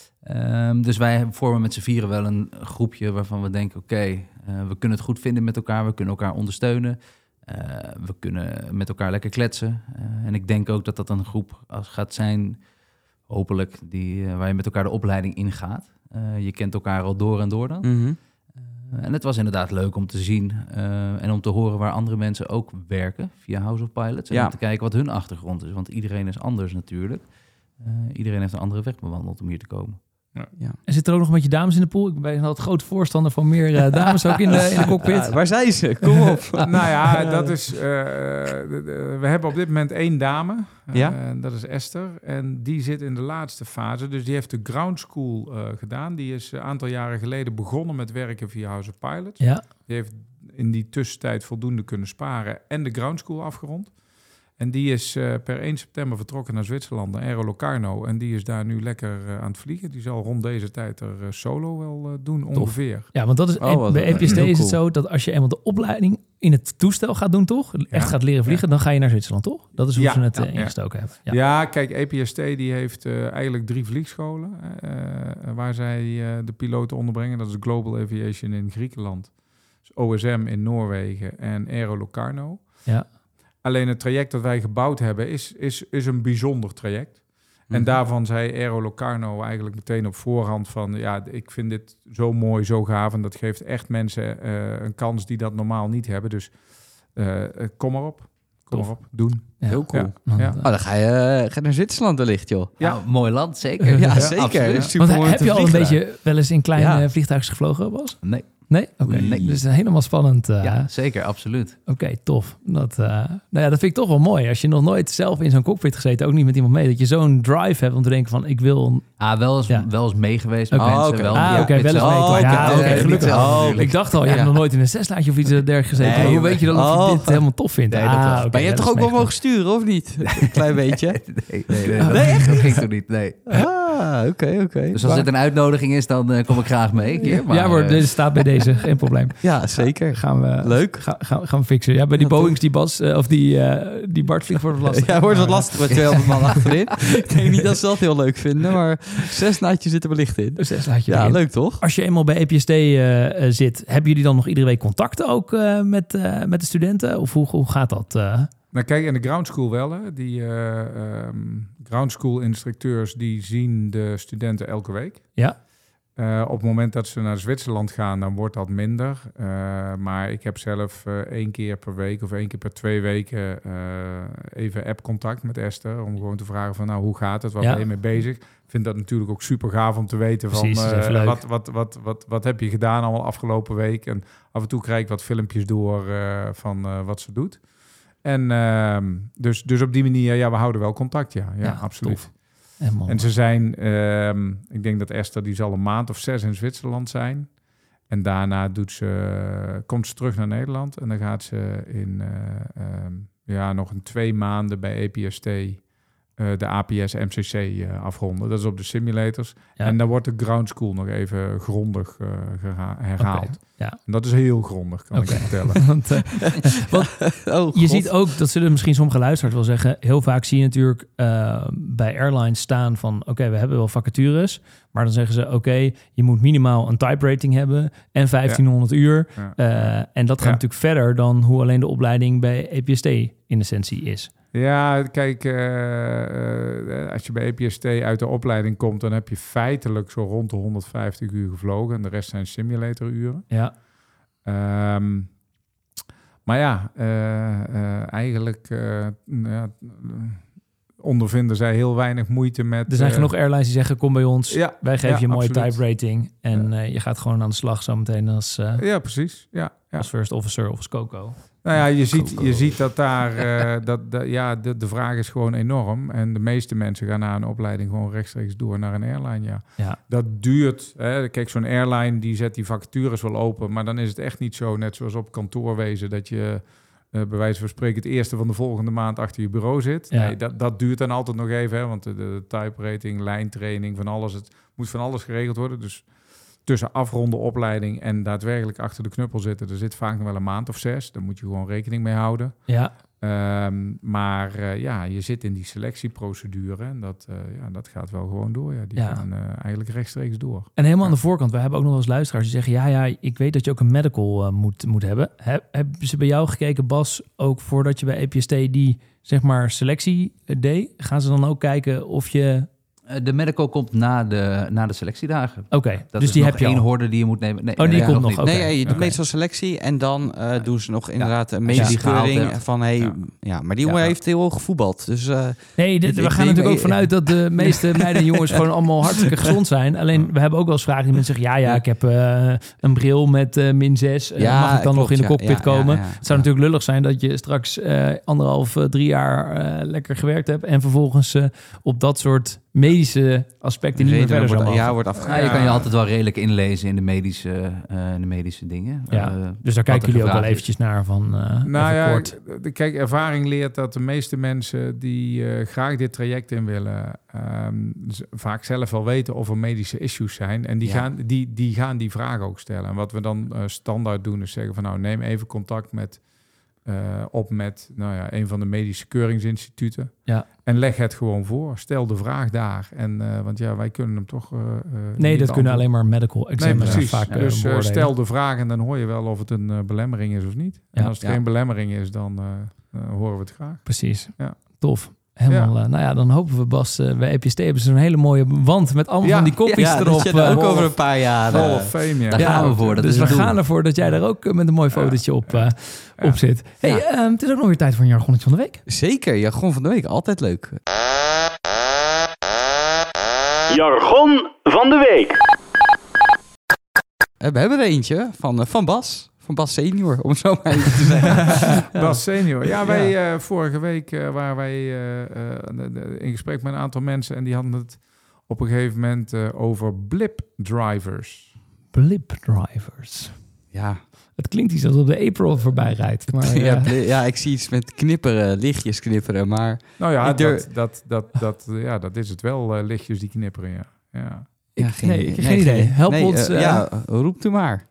Um, dus wij vormen met z'n vieren wel een groepje waarvan we denken... oké, okay, uh, we kunnen het goed vinden met elkaar. We kunnen elkaar ondersteunen. Uh, we kunnen met elkaar lekker kletsen. Uh, en ik denk ook dat dat een groep als gaat zijn... hopelijk, die, uh, waar je met elkaar de opleiding ingaat. Uh, je kent elkaar al door en door dan. Mm-hmm. Uh, en het was inderdaad leuk om te zien uh, en om te horen waar andere mensen ook werken via House of Pilots. En ja. om te kijken wat hun achtergrond is, want iedereen is anders natuurlijk. Uh, iedereen heeft een andere weg bewandeld om hier te komen. Ja. Ja. En zit er ook nog met je dames in de pool? Ik ben altijd groot voorstander van meer uh, dames ook in de, in de cockpit. Ja, waar zijn ze? Kom op. nou ja, dat is... Uh, de, de, we hebben op dit moment één dame. Uh, ja? Dat is Esther. En die zit in de laatste fase. Dus die heeft de ground school uh, gedaan. Die is een aantal jaren geleden begonnen met werken via House of Pilots. Ja. Die heeft in die tussentijd voldoende kunnen sparen en de ground school afgerond. En die is uh, per één september vertrokken naar Zwitserland, naar Aero Locarno. En die is daar nu lekker uh, aan het vliegen. Die zal rond deze tijd er uh, solo wel uh, doen, Tof. ongeveer. Ja, want dat is, oh, bij A P S T cool. is het zo dat als je eenmaal de opleiding in het toestel gaat doen, toch? Echt ja. gaat leren vliegen, ja. dan ga je naar Zwitserland, toch? Dat is hoe ja. ze het uh, ja. ingestoken hebben. Ja. ja, kijk, A P S T die heeft uh, eigenlijk drie vliegscholen uh, waar zij uh, de piloten onderbrengen. Dat is Global Aviation in Griekenland, dus O S M in Noorwegen en Aero Locarno. Ja. Alleen het traject dat wij gebouwd hebben is, is, is een bijzonder traject. Mm-hmm. En daarvan zei Aero Locarno eigenlijk meteen op voorhand van... ja, ik vind dit zo mooi, zo gaaf... en dat geeft echt mensen uh, een kans die dat normaal niet hebben. Dus uh, kom maar op. Kom maar op, doen. Ja. Heel cool. Ja. Ja. Oh, dan ga je, uh, ga je naar Zwitserland wellicht, joh. Ja, nou, mooi land, zeker. Ja, ja zeker. Ja. Want heb je al een beetje wel eens in kleine ja. vliegtuigjes gevlogen, Bas? Nee. Nee? Oké. Okay. Nee. Dus helemaal spannend. Uh, ja, zeker. Absoluut. Oké, okay, tof. Dat, uh, nou ja, dat vind ik toch wel mooi. Als je nog nooit zelf in zo'n cockpit gezeten, ook niet met iemand mee, dat je zo'n drive hebt om te denken van, ik wil... Ah, wel eens, ja. wel eens meegeweest met okay. mensen. Oh, okay. Wel, ah, ja, oké. Okay, wel eens mee. Oh, ja, oké. Okay, gelukkig. Oh, ik dacht al, je ja. hebt nog nooit in een Ceslaatje of iets dergelijks gezeten. Nee, hoe weet je dan of oh. je dit helemaal tof vindt? Nee, ah, dat was, okay, maar je hebt toch ook wel mogen sturen, of niet? Een klein beetje? nee, nee, nee, nee, dat, dat ging toen niet, nee. Ah, Ah, oké, okay, oké. Okay. Dus als maar... dit een uitnodiging is, dan uh, kom ik graag mee. Keer, maar, ja, maar dit staat bij deze, geen probleem. Ja, zeker. Gaan we, Leuk. Ga, gaan, gaan we fixen. Ja, bij die ja, Boeings, die Bas, uh, of die, uh, die Bart vliegt wordt het lastig. Ja, wordt het lastig met tweehonderd man achterin. Ik denk niet dat ze dat heel leuk vinden, maar zes naadjes zitten er wellicht in. Zes naadjes Ja, erin. leuk toch? Als je eenmaal bij E P S T uh, zit, hebben jullie dan nog iedere week contacten ook uh, met, uh, met de studenten? Of hoe, hoe gaat dat? Uh? Nou kijk, in de ground school wel. Hè. Die uh, um, ground school instructeurs die zien de studenten elke week. Ja. Uh, op het moment dat ze naar Zwitserland gaan, dan wordt dat minder. Uh, maar ik heb zelf uh, één keer per week of één keer per twee weken uh, even app-contact met Esther. Om gewoon te vragen van, nou, hoe gaat het? Waar ja. ben je mee bezig? Ik vind dat natuurlijk ook super gaaf om te weten Precies, van uh, wat, wat, wat, wat, wat heb je gedaan allemaal afgelopen week? En af en toe krijg ik wat filmpjes door uh, van uh, wat ze doet. En uh, dus, dus op die manier, ja, we houden wel contact, ja. Ja, ja absoluut. Tof. En, en ze zijn, uh, ik denk dat Esther, die zal een maand of zes in Zwitserland zijn. En daarna doet ze, komt ze terug naar Nederland. En dan gaat ze in uh, um, ja, nog een twee maanden bij E P S T uh, de A P S M C C uh, afronden. Dat is op de simulators. Ja. En dan wordt de ground school nog even grondig uh, gera- herhaald. Okay. Ja. En dat is heel grondig, kan okay. ik je vertellen. want, uh, want oh, je ziet ook, dat zullen misschien sommige luisteraars wel zeggen, heel vaak zie je natuurlijk uh, bij airlines staan van, oké, okay, we hebben wel vacatures, maar dan zeggen ze, oké, okay, je moet minimaal een type rating hebben en vijftienhonderd ja. uur. Ja. Uh, en dat gaat ja. natuurlijk verder dan hoe alleen de opleiding bij E P S T in essentie is. Ja, kijk, uh, uh, als je bij E P S T uit de opleiding komt, dan heb je feitelijk zo rond de honderdvijftig uur gevlogen. En de rest zijn simulatoruren. Ja. Um, maar ja, uh, uh, eigenlijk uh, uh, ondervinden zij heel weinig moeite met... Er zijn uh, genoeg airlines die zeggen, kom bij ons, ja, wij geven ja, je een mooie absoluut. type rating. En ja. uh, je gaat gewoon aan de slag zometeen als, uh, ja, precies. Ja, ja. als first officer of als COCO. Nou ja, je ziet, je ziet dat daar, uh, dat, dat, ja, de, de vraag is gewoon enorm. En de meeste mensen gaan na een opleiding gewoon rechtstreeks door naar een airline, ja. ja. Dat duurt, hè. Kijk, zo'n airline die zet die vacatures wel open, maar dan is het echt niet zo, net zoals op kantoorwezen, dat je uh, bij wijze van spreken het eerste van de volgende maand achter je bureau zit. Ja. Nee, dat, dat duurt dan altijd nog even, hè, want de, de type rating, lijntraining, van alles, het moet van alles geregeld worden, dus... Tussen afronden opleiding en daadwerkelijk achter de knuppel zitten, er zit vaak nog wel een maand of zes. Daar moet je gewoon rekening mee houden. Ja. Um, maar uh, ja, je zit in die selectieprocedure en dat, uh, ja, dat gaat wel gewoon door. Ja. Die ja. gaan uh, eigenlijk rechtstreeks door. En helemaal ja. aan de voorkant, we hebben ook nog wel eens luisteraars die zeggen, ja, ja, ik weet dat je ook een medical uh, moet, moet hebben. He, hebben ze bij jou gekeken, Bas, ook voordat je bij E P S T die, zeg maar, selectie deed? Gaan ze dan ook kijken of je... De medical komt na de, na de selectiedagen. Oké, okay, dat dus is die nog heb je één al. horde die je moet nemen. Nee, oh, die nee, komt nog. nog. Nee, okay. je doet okay. meestal selectie en dan uh, doen ze nog inderdaad ja. een medische keuring van, hey, ja. ja, maar die jongen ja. heeft heel hoog gevoetbald. Dus, uh, nee, dit, we gaan natuurlijk ook vanuit dat de meeste meiden en jongens gewoon allemaal hartstikke gezond zijn. Alleen, we hebben ook wel eens vragen die mensen zeggen, ja, ja, ik heb uh, een bril met uh, min zes. Uh, ja, mag ik dan klopt, nog in de cockpit ja, komen? Ja, ja, ja, het zou ja. natuurlijk lullig zijn dat je straks uh, anderhalf, uh, drie jaar uh, lekker gewerkt hebt en vervolgens uh, op dat soort medische aspecten niet meer verder wordt, zou ja, wordt afgegaan. Ja, je kan je altijd wel redelijk inlezen in de medische, uh, in de medische dingen. Ja, uh, dus daar kijken jullie ook wel eventjes is. naar van uh, nou ja, kort. Kijk, ervaring leert dat de meeste mensen die uh, graag dit traject in willen, um, vaak zelf wel weten of er medische issues zijn. En die, ja. gaan, die, die gaan die vraag ook stellen. En wat we dan uh, standaard doen is zeggen van nou, neem even contact met Uh, op met nou ja, een van de medische keuringsinstituten. Ja. En leg het gewoon voor. Stel de vraag daar. En, uh, want ja, wij kunnen hem toch... Uh, nee, dat kunnen alleen maar medical examiners nee, vaak ja. Dus uh, stel de vraag en dan hoor je wel of het een uh, belemmering is of niet. Ja. En als het ja. geen belemmering is, dan uh, uh, horen we het graag. Precies. Ja. Tof. Helemaal, ja. Uh, nou ja, dan hopen we, Bas, uh, bij E P S T hebben ze een hele mooie wand met allemaal ja. van die kopjes ja, erop. Ja, ook uh, over een paar jaar. Hall of Fame, ja. Daar ja, gaan we voor. Dat dus is we doel. gaan ervoor dat jij daar ook met een mooi fotootje ja. op, uh, ja. op zit. Hey, ja. um, het is ook nog weer tijd voor een jargonnetje van de week. Zeker, jargon van de week. Altijd leuk. Jargon van de week. We hebben er eentje van, van Bas. Van Bas senior, om het zo maar even te zeggen. Bas senior. Ja, wij ja. Uh, vorige week uh, waren wij uh, uh, in gesprek met een aantal mensen en die hadden het op een gegeven moment uh, over blip drivers. Blip drivers. Ja. Het klinkt iets alsof de April voorbij rijdt. Maar, ja, uh... ja, ik zie iets met knipperen, lichtjes knipperen, maar... Nou ja, durf... dat, dat, dat, dat, ja dat is het wel, uh, lichtjes die knipperen, ja. ja. ja ik, geen, nee, ik heb nee, geen idee. Help nee, ons. Uh, uh, ja, roep u maar.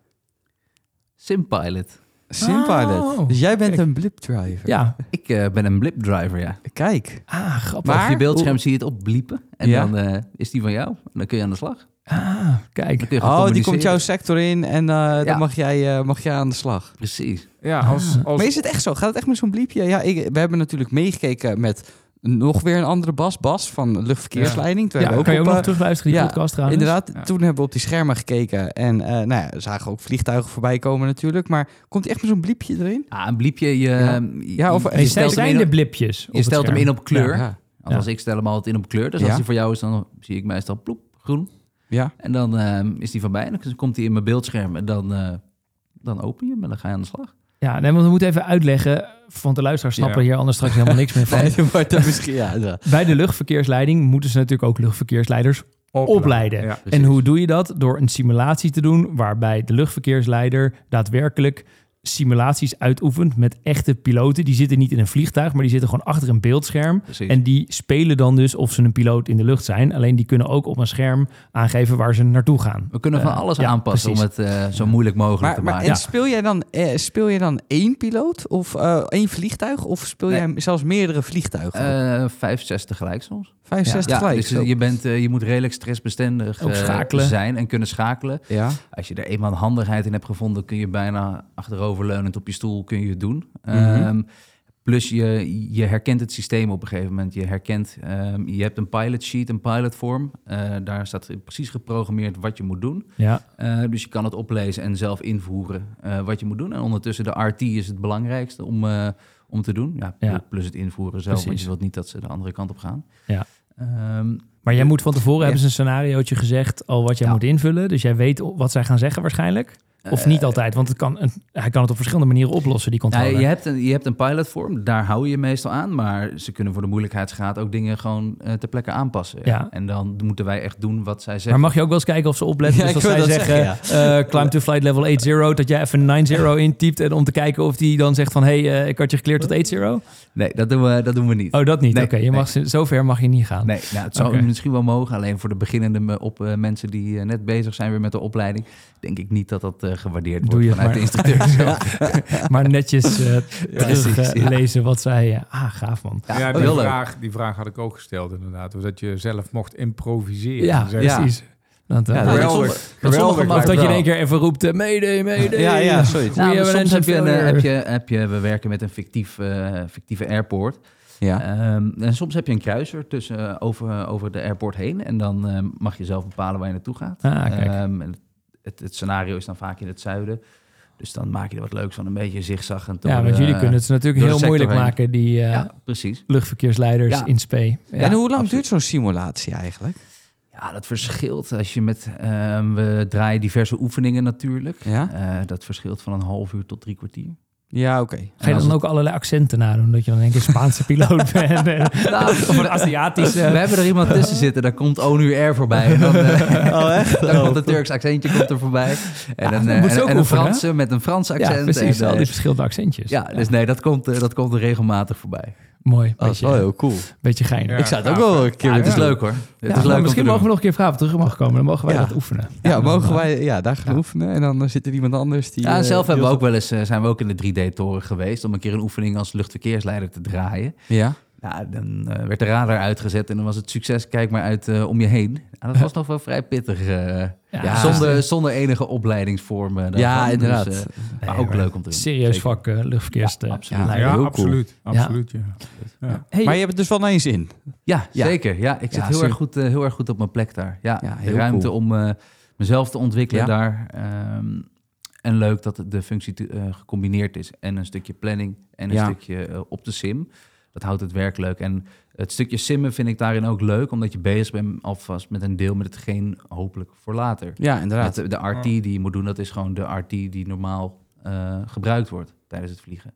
Simpilot. Simpilot. Oh, dus jij bent kijk. een blip driver. Ja. Ik uh, ben een blip driver, ja. Kijk. Ah, grappig. Maar op je beeldscherm zie je het opbliepen. En ja? dan uh, is die van jou. En dan kun je aan de slag. Ah, kijk. Dan kun je Oh, die komt jouw sector in en uh, ja. dan mag jij, uh, mag jij aan de slag. Precies. Ja, als, Ah. als... Maar is het echt zo? Gaat het echt met zo'n bliepje? Ja, ik, we hebben natuurlijk meegekeken met nog weer een andere Bas. Bas van luchtverkeersleiding. Ja, ja ook kan je ook op, nog uh, terugluisteren die ja, podcast trouwens. Inderdaad, Ja. toen hebben we op die schermen gekeken. En uh, nou ja, we zagen ook vliegtuigen voorbij komen natuurlijk. Maar komt hij echt met zo'n bliepje erin? Ah, een bliepje. Je, Ja. je, Ja, of- je, Nee, Nee, stelt zijn hem in de op, blipjes. je stelt hem in op kleur. Ja, ja. Althans, Ja. ik stel hem altijd in op kleur. Dus Ja. als die voor jou is, dan zie ik meestal ploep, groen. ja. En dan uh, is die van mij. En dan komt hij in mijn beeldscherm. En dan, uh, dan open je hem en dan ga je aan de slag. Ja, nee, want we moeten even uitleggen, want de luisteraars snappen Ja. hier anders straks helemaal niks meer van. Nee, maar dat misschien, ja, ja. Bij de luchtverkeersleiding moeten ze natuurlijk ook luchtverkeersleiders opleiden. Ja. En hoe doe je dat? Door een simulatie te doen waarbij de luchtverkeersleider daadwerkelijk simulaties uitoefent met echte piloten. Die zitten niet in een vliegtuig, maar die zitten gewoon achter een beeldscherm. Precies. En die spelen dan dus of ze een piloot in de lucht zijn. Alleen die kunnen ook op een scherm aangeven waar ze naartoe gaan. We kunnen van Uh, alles ja, aanpassen precies. om het uh, zo moeilijk mogelijk Maar, te maar maken. en speel jij dan eh, speel je dan één piloot of uh, één vliegtuig? Of speel Nee. jij zelfs meerdere vliegtuigen? Uh, vijf, zes tegelijk soms. vijfenzestig Ja, gelijk. dus zo. je, bent, uh, je moet redelijk stressbestendig Ook uh, schakelen. zijn en kunnen schakelen. Ja. Als je er eenmaal handigheid in hebt gevonden, kun je bijna achteroverleunend op je stoel kun je het doen. Mhm. Um, plus je, je herkent het systeem op een gegeven moment. Je herkent, um, je hebt een pilot sheet, een pilot form. Uh, daar staat precies geprogrammeerd wat je moet doen. Ja, Uh, dus je kan het oplezen en zelf invoeren uh, wat je moet doen. En ondertussen de R T is het belangrijkste om, uh, om te doen. Ja, Ja. Plus het invoeren zelf, want Precies. je wilt niet dat ze de andere kant op gaan. Ja. Um, maar jij moet van tevoren, Ja. hebben ze een scenariootje gezegd al wat jij Ja. moet invullen. Dus jij weet wat zij gaan zeggen waarschijnlijk. Of Uh, niet altijd, want het kan een, hij kan het op verschillende manieren oplossen, die Ja, controller. je, hebt een, je hebt een pilotvorm, daar hou je je meestal aan. Maar ze kunnen voor de moeilijkheidsgraad ook dingen gewoon uh, ter plekke aanpassen. Ja. En dan moeten wij echt doen wat zij zeggen. Maar mag je ook wel eens kijken of ze opletten? Ja, dus als ik zij wil dat zeggen, zeggen, eh, climb to flight level eight zero, dat jij even nine zero intypt en om te kijken of die dan zegt van, hé, hey, uh, ik had je gekleerd tot eight zero? Nee, dat doen we, dat doen we niet. Oh, dat niet. Nee, Oké, je nee. mag zover mag je niet gaan. Nee, nou, het zou Oké. misschien wel mogen. Alleen voor de beginnende me- op, uh, mensen die uh, net bezig zijn weer met de opleiding, denk ik niet dat dat uh, gewaardeerd Doe wordt je vanuit maar. de instructeur zelf. Maar netjes uh, terug precies, uh, ja. lezen wat zij... Uh, ah, gaaf man. Ja, Ja, heel die leuk. vraag, die vraag had ik ook gesteld inderdaad. Dus dat je zelf mocht improviseren. Ja, Zeg. ja. precies. Dat, uh, Ja, ja, dat- Geweldig. dat Geweldig. sommige lijkt of dat je in wel. één keer even roept, uh, mayday, mayday. Ja, ja, zoiets. Nou, We maar hebben soms een heb je, een, failure. heb, je, heb je, we werken met een fictief, uh, fictieve airport. Ja. Um, en soms heb je een kruiser tussen, uh, over, over de airport heen. En dan um, mag je zelf bepalen waar je naartoe gaat. Ah, kijk. Um, en het, het scenario is dan vaak in het zuiden. Dus dan maak je er wat leuks van. Een beetje zigzaggend. Ja, door, want jullie uh, kunnen het natuurlijk door de heel sector moeilijk heen. maken, die uh, Ja, precies. luchtverkeersleiders Ja. in spe. Ja. en hoe lang absoluut. duurt zo'n simulatie eigenlijk? Ja, dat verschilt. Als je met, um, we draaien diverse oefeningen natuurlijk. Ja, Uh, dat verschilt van een half uur tot drie kwartier. ja oké. Ga je En als dan het- ook allerlei accenten nadoen? Dat je dan in één keer Spaanse piloot bent? Nou, Of een Aziatische? We hebben er iemand tussen zitten, daar komt Onu Air voorbij. En dan, uh, Oh, echt? dan komt een Turks accentje komt er voorbij. En, Ja, een, dat uh, moet ze en, ook en een oefenen, Franse met een Frans accent. Ja, precies. En, Al uh, die verschillende accentjes. ja, dus nee, dat komt, uh, dat komt er regelmatig voorbij. Mooi. Dat is wel Beetje, heel cool. beetje geinig. Ja. Ik zou het ook gaaf, wel hè? een keer Ja, het willen is doen. leuk hoor. Het Ja, is nou, leuk om misschien te mogen we doen. nog een keer vragen terug mag komen. Dan mogen wij Ja. dat oefenen. Ja, dan, mogen uh, wij ja, daar gaan ja. oefenen en dan zit er iemand anders die... Ja, eh, zelf die hebben we ons- ook wel eens, uh, zijn we ook in de drie D-toren geweest om een keer een oefening als luchtverkeersleider te draaien. Ja? Ja, dan uh, werd de radar uitgezet en dan was het succes, kijk maar uit uh, om je heen. Ja, dat was nog wel vrij pittig. Uh, Ja, zonder, zonder enige opleidingsvormen. daarvan. Ja, inderdaad. Dus, uh, Nee, maar ook maar leuk om te doen. Serieus Zeker. vak, uh, luchtverkeers. Ja, uh, absoluut. leider. Ja, heel absoluut. Absoluut, ja. Ja. Hey, Maar je hebt het dus wel naar je zin. Ja, Ja. zeker. Ja, ik zit Ja, heel, super. erg goed, uh, heel erg goed op mijn plek daar. Ja, Ja, de heel ruimte cool. om uh, mezelf te ontwikkelen Ja. daar. Um, en leuk dat de functie te, uh, gecombineerd is. En een stukje planning en een Ja. stukje uh, op de sim. Dat houdt het werk leuk. En het stukje simmen vind ik daarin ook leuk. Omdat je bezig bent alvast met een deel met hetgeen hopelijk voor later. Ja, inderdaad. Met de, de R T die je moet doen, dat is gewoon de R T die normaal uh, gebruikt wordt tijdens het vliegen.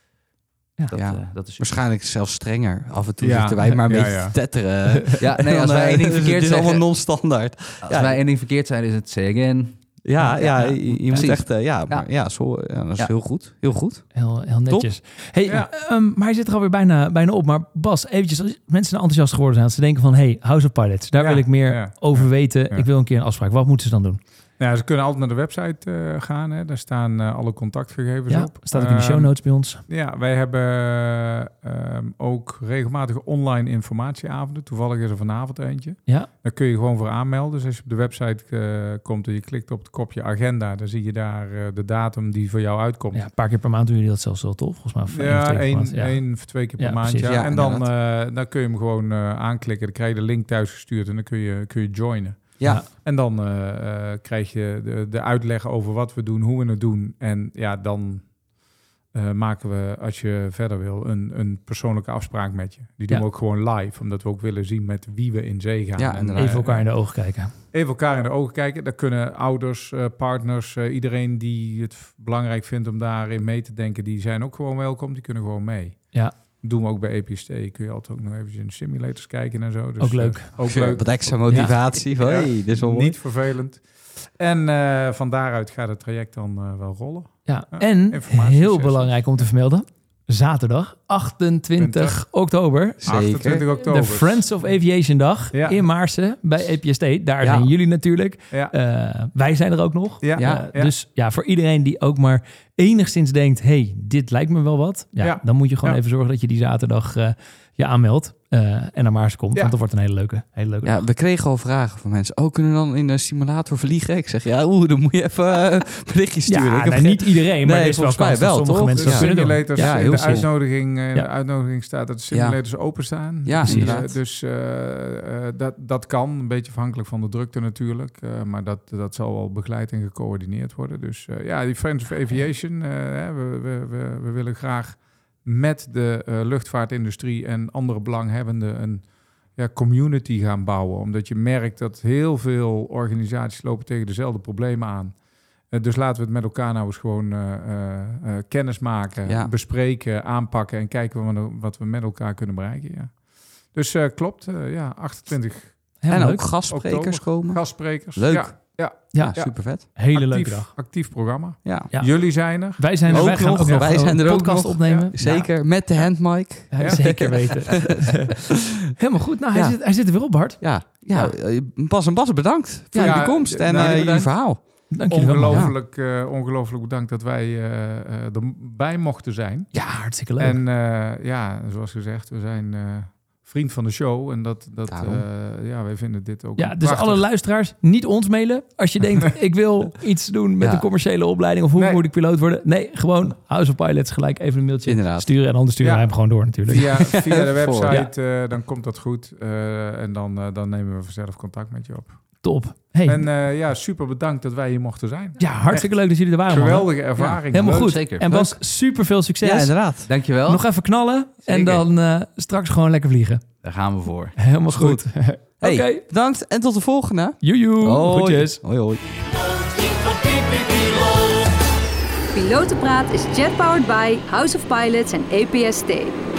Ja. Dat, Ja. uh, dat is super. Waarschijnlijk zelfs strenger. Af en toe Ja. zitten wij maar een Ja, beetje ja. te tetteren. Ja, nee, En als dan, wij eh, één ding dus verkeerd Het is allemaal zeggen, non-standaard. als Ja. wij één ding verkeerd zijn, is het say again. Ja, ja, ja, je, je moet echt... Uh, ja, ja. Maar, ja, zo, ja, dat is ja. heel goed. Heel goed. Heel, heel netjes. Top. Hey, ja. um, maar hij zit er alweer bijna, bijna op. Maar Bas, eventjes, als mensen enthousiast geworden zijn, als ze denken van, hey, House of Pilots, daar ja. wil ik meer ja. over weten. Ja. Ik wil een keer een afspraak. Wat moeten ze dan doen? Ja, ze kunnen altijd naar de website uh, gaan. Hè. Daar staan uh, alle contactgegevens ja, op. Staat ook in de show notes bij ons. Ja, wij hebben uh, um, ook regelmatig online informatieavonden. Toevallig is er vanavond eentje. Ja. Daar kun je gewoon voor aanmelden. Dus als je op de website uh, komt en je klikt op het kopje agenda, dan zie je daar uh, de datum die voor jou uitkomt. Ja, een paar keer per maand doen jullie dat zelfs wel, toch? Volgens mij. Ja, één of ja. twee keer per ja, maand. Ja. Ja, en dan, uh, dan kun je hem gewoon uh, aanklikken. Dan krijg je de link thuis gestuurd en dan kun je, kun je joinen. Ja. En dan uh, uh, krijg je de, de uitleg over wat we doen, hoe we het doen. En ja, dan uh, maken we, als je verder wil, een, een persoonlijke afspraak met je. Die doen ja. we ook gewoon live, omdat we ook willen zien met wie we in zee gaan. Ja, en en, even elkaar uh, in de ogen kijken. Even elkaar in de ogen kijken. Daar kunnen ouders, uh, partners, uh, iedereen die het belangrijk vindt om daarin mee te denken, die zijn ook gewoon welkom. Die kunnen gewoon mee. Ja. Doen we ook bij A P S T. Kun je altijd ook nog even in de simulators kijken en zo. Dus, ook leuk. Uh, ook ja, leuk. Wat extra motivatie. Ja. Van, hey, dit is wel niet vervelend. En uh, van daaruit gaat het traject dan uh, wel rollen. Ja, ja en heel belangrijk om te vermelden. Zaterdag, achtentwintig oktober. Zeker. achtentwintig oktober. De Friends of Aviation dag ja. in Maarsen bij A P S T. Daar ja. zijn jullie natuurlijk. Ja. Uh, wij zijn er ook nog. Ja. Ja. Uh, dus ja, voor iedereen die ook maar enigszins denkt, hey, dit lijkt me wel wat. Ja, ja. Dan moet je gewoon ja. even zorgen dat je die zaterdag uh, je aanmeldt. Uh, en naar Maarsen komt, ja. want dat wordt een hele leuke, hele leuke ja, dag. We kregen al vragen van mensen. Oh, kunnen we dan in een simulator vliegen? Ik zeg, ja, oeh, dan moet je even uh, berichtjes sturen. Ja, ik heb nou, niet iedereen, maar nee, er is wel kans wel, dat sommige toch? mensen de dat kunnen simulators, doen. Ja, Ja, in de cool. uitnodiging, uh, ja. de uitnodiging staat dat de simulators ja. openstaan. Ja, dus inderdaad. Uh, dus uh, uh, dat, dat kan, een beetje afhankelijk van de drukte natuurlijk. Uh, maar dat, dat zal wel begeleid en gecoördineerd worden. Dus uh, ja, die Friends of Aviation, uh, we, we, we, we willen graag met de uh, luchtvaartindustrie en andere belanghebbenden een ja, community gaan bouwen. Omdat je merkt dat heel veel organisaties lopen tegen dezelfde problemen aan. Uh, dus laten we het met elkaar nou eens gewoon uh, uh, uh, kennis maken, ja. bespreken, aanpakken en kijken wat we, wat we met elkaar kunnen bereiken. Ja. Dus uh, klopt, uh, ja, achtentwintig En leuk. ook gastsprekers oktober. komen. Gastsprekers. Leuk. Ja, ja, ja. ja. super vet. Hele actief, leuke dag. Actief programma. Ja. Ja. Jullie zijn er. Wij zijn er. Ook wij gaan nog, ook nog wij zijn er een ook podcast nog. opnemen. Ja. Zeker, ja. met de handmic. Ja, zeker weten. Helemaal goed. Nou, hij, ja. zit, hij zit er weer op, Bart. Ja, ja. ja. Bas en Bas, bedankt voor ja, je komst en nou, uh, jullie verhaal. Dank jullie wel. Ongelooflijk, uh, ongelooflijk bedankt dat wij uh, uh, erbij mochten zijn. Ja, hartstikke leuk. En uh, ja, zoals gezegd, we zijn uh, vriend van de show. En dat, dat uh, ja, wij vinden dit ook Ja, dus prachtig. alle luisteraars, niet ons mailen. Als je denkt, ik wil iets doen met ja. een commerciële opleiding of hoe Nee. moet ik piloot worden? Nee, gewoon House of Pilots gelijk even een mailtje Inderdaad. sturen. En anders sturen Ja. wij hem gewoon door natuurlijk. Via, via de website, Ja. uh, dan komt dat goed. Uh, en dan, uh, dan nemen we vanzelf contact met je op. Top. Hey. En uh, ja, super bedankt dat wij hier mochten zijn. Ja, hartstikke Echt leuk dat jullie er waren. mannen. geweldige ervaring. Helemaal Leuk, goed. zeker. En Bas, super veel succes. Ja, inderdaad. Dankjewel. Nog even knallen Zeker. en dan uh, straks gewoon lekker vliegen. Daar gaan we voor. Helemaal goed. Oké. Hey, Okay. bedankt en tot de volgende. Joejoe. Hoi. Groetjes. Hoi, hoi. Pilotenpraat is jet-powered by House of Pilots en A P S T.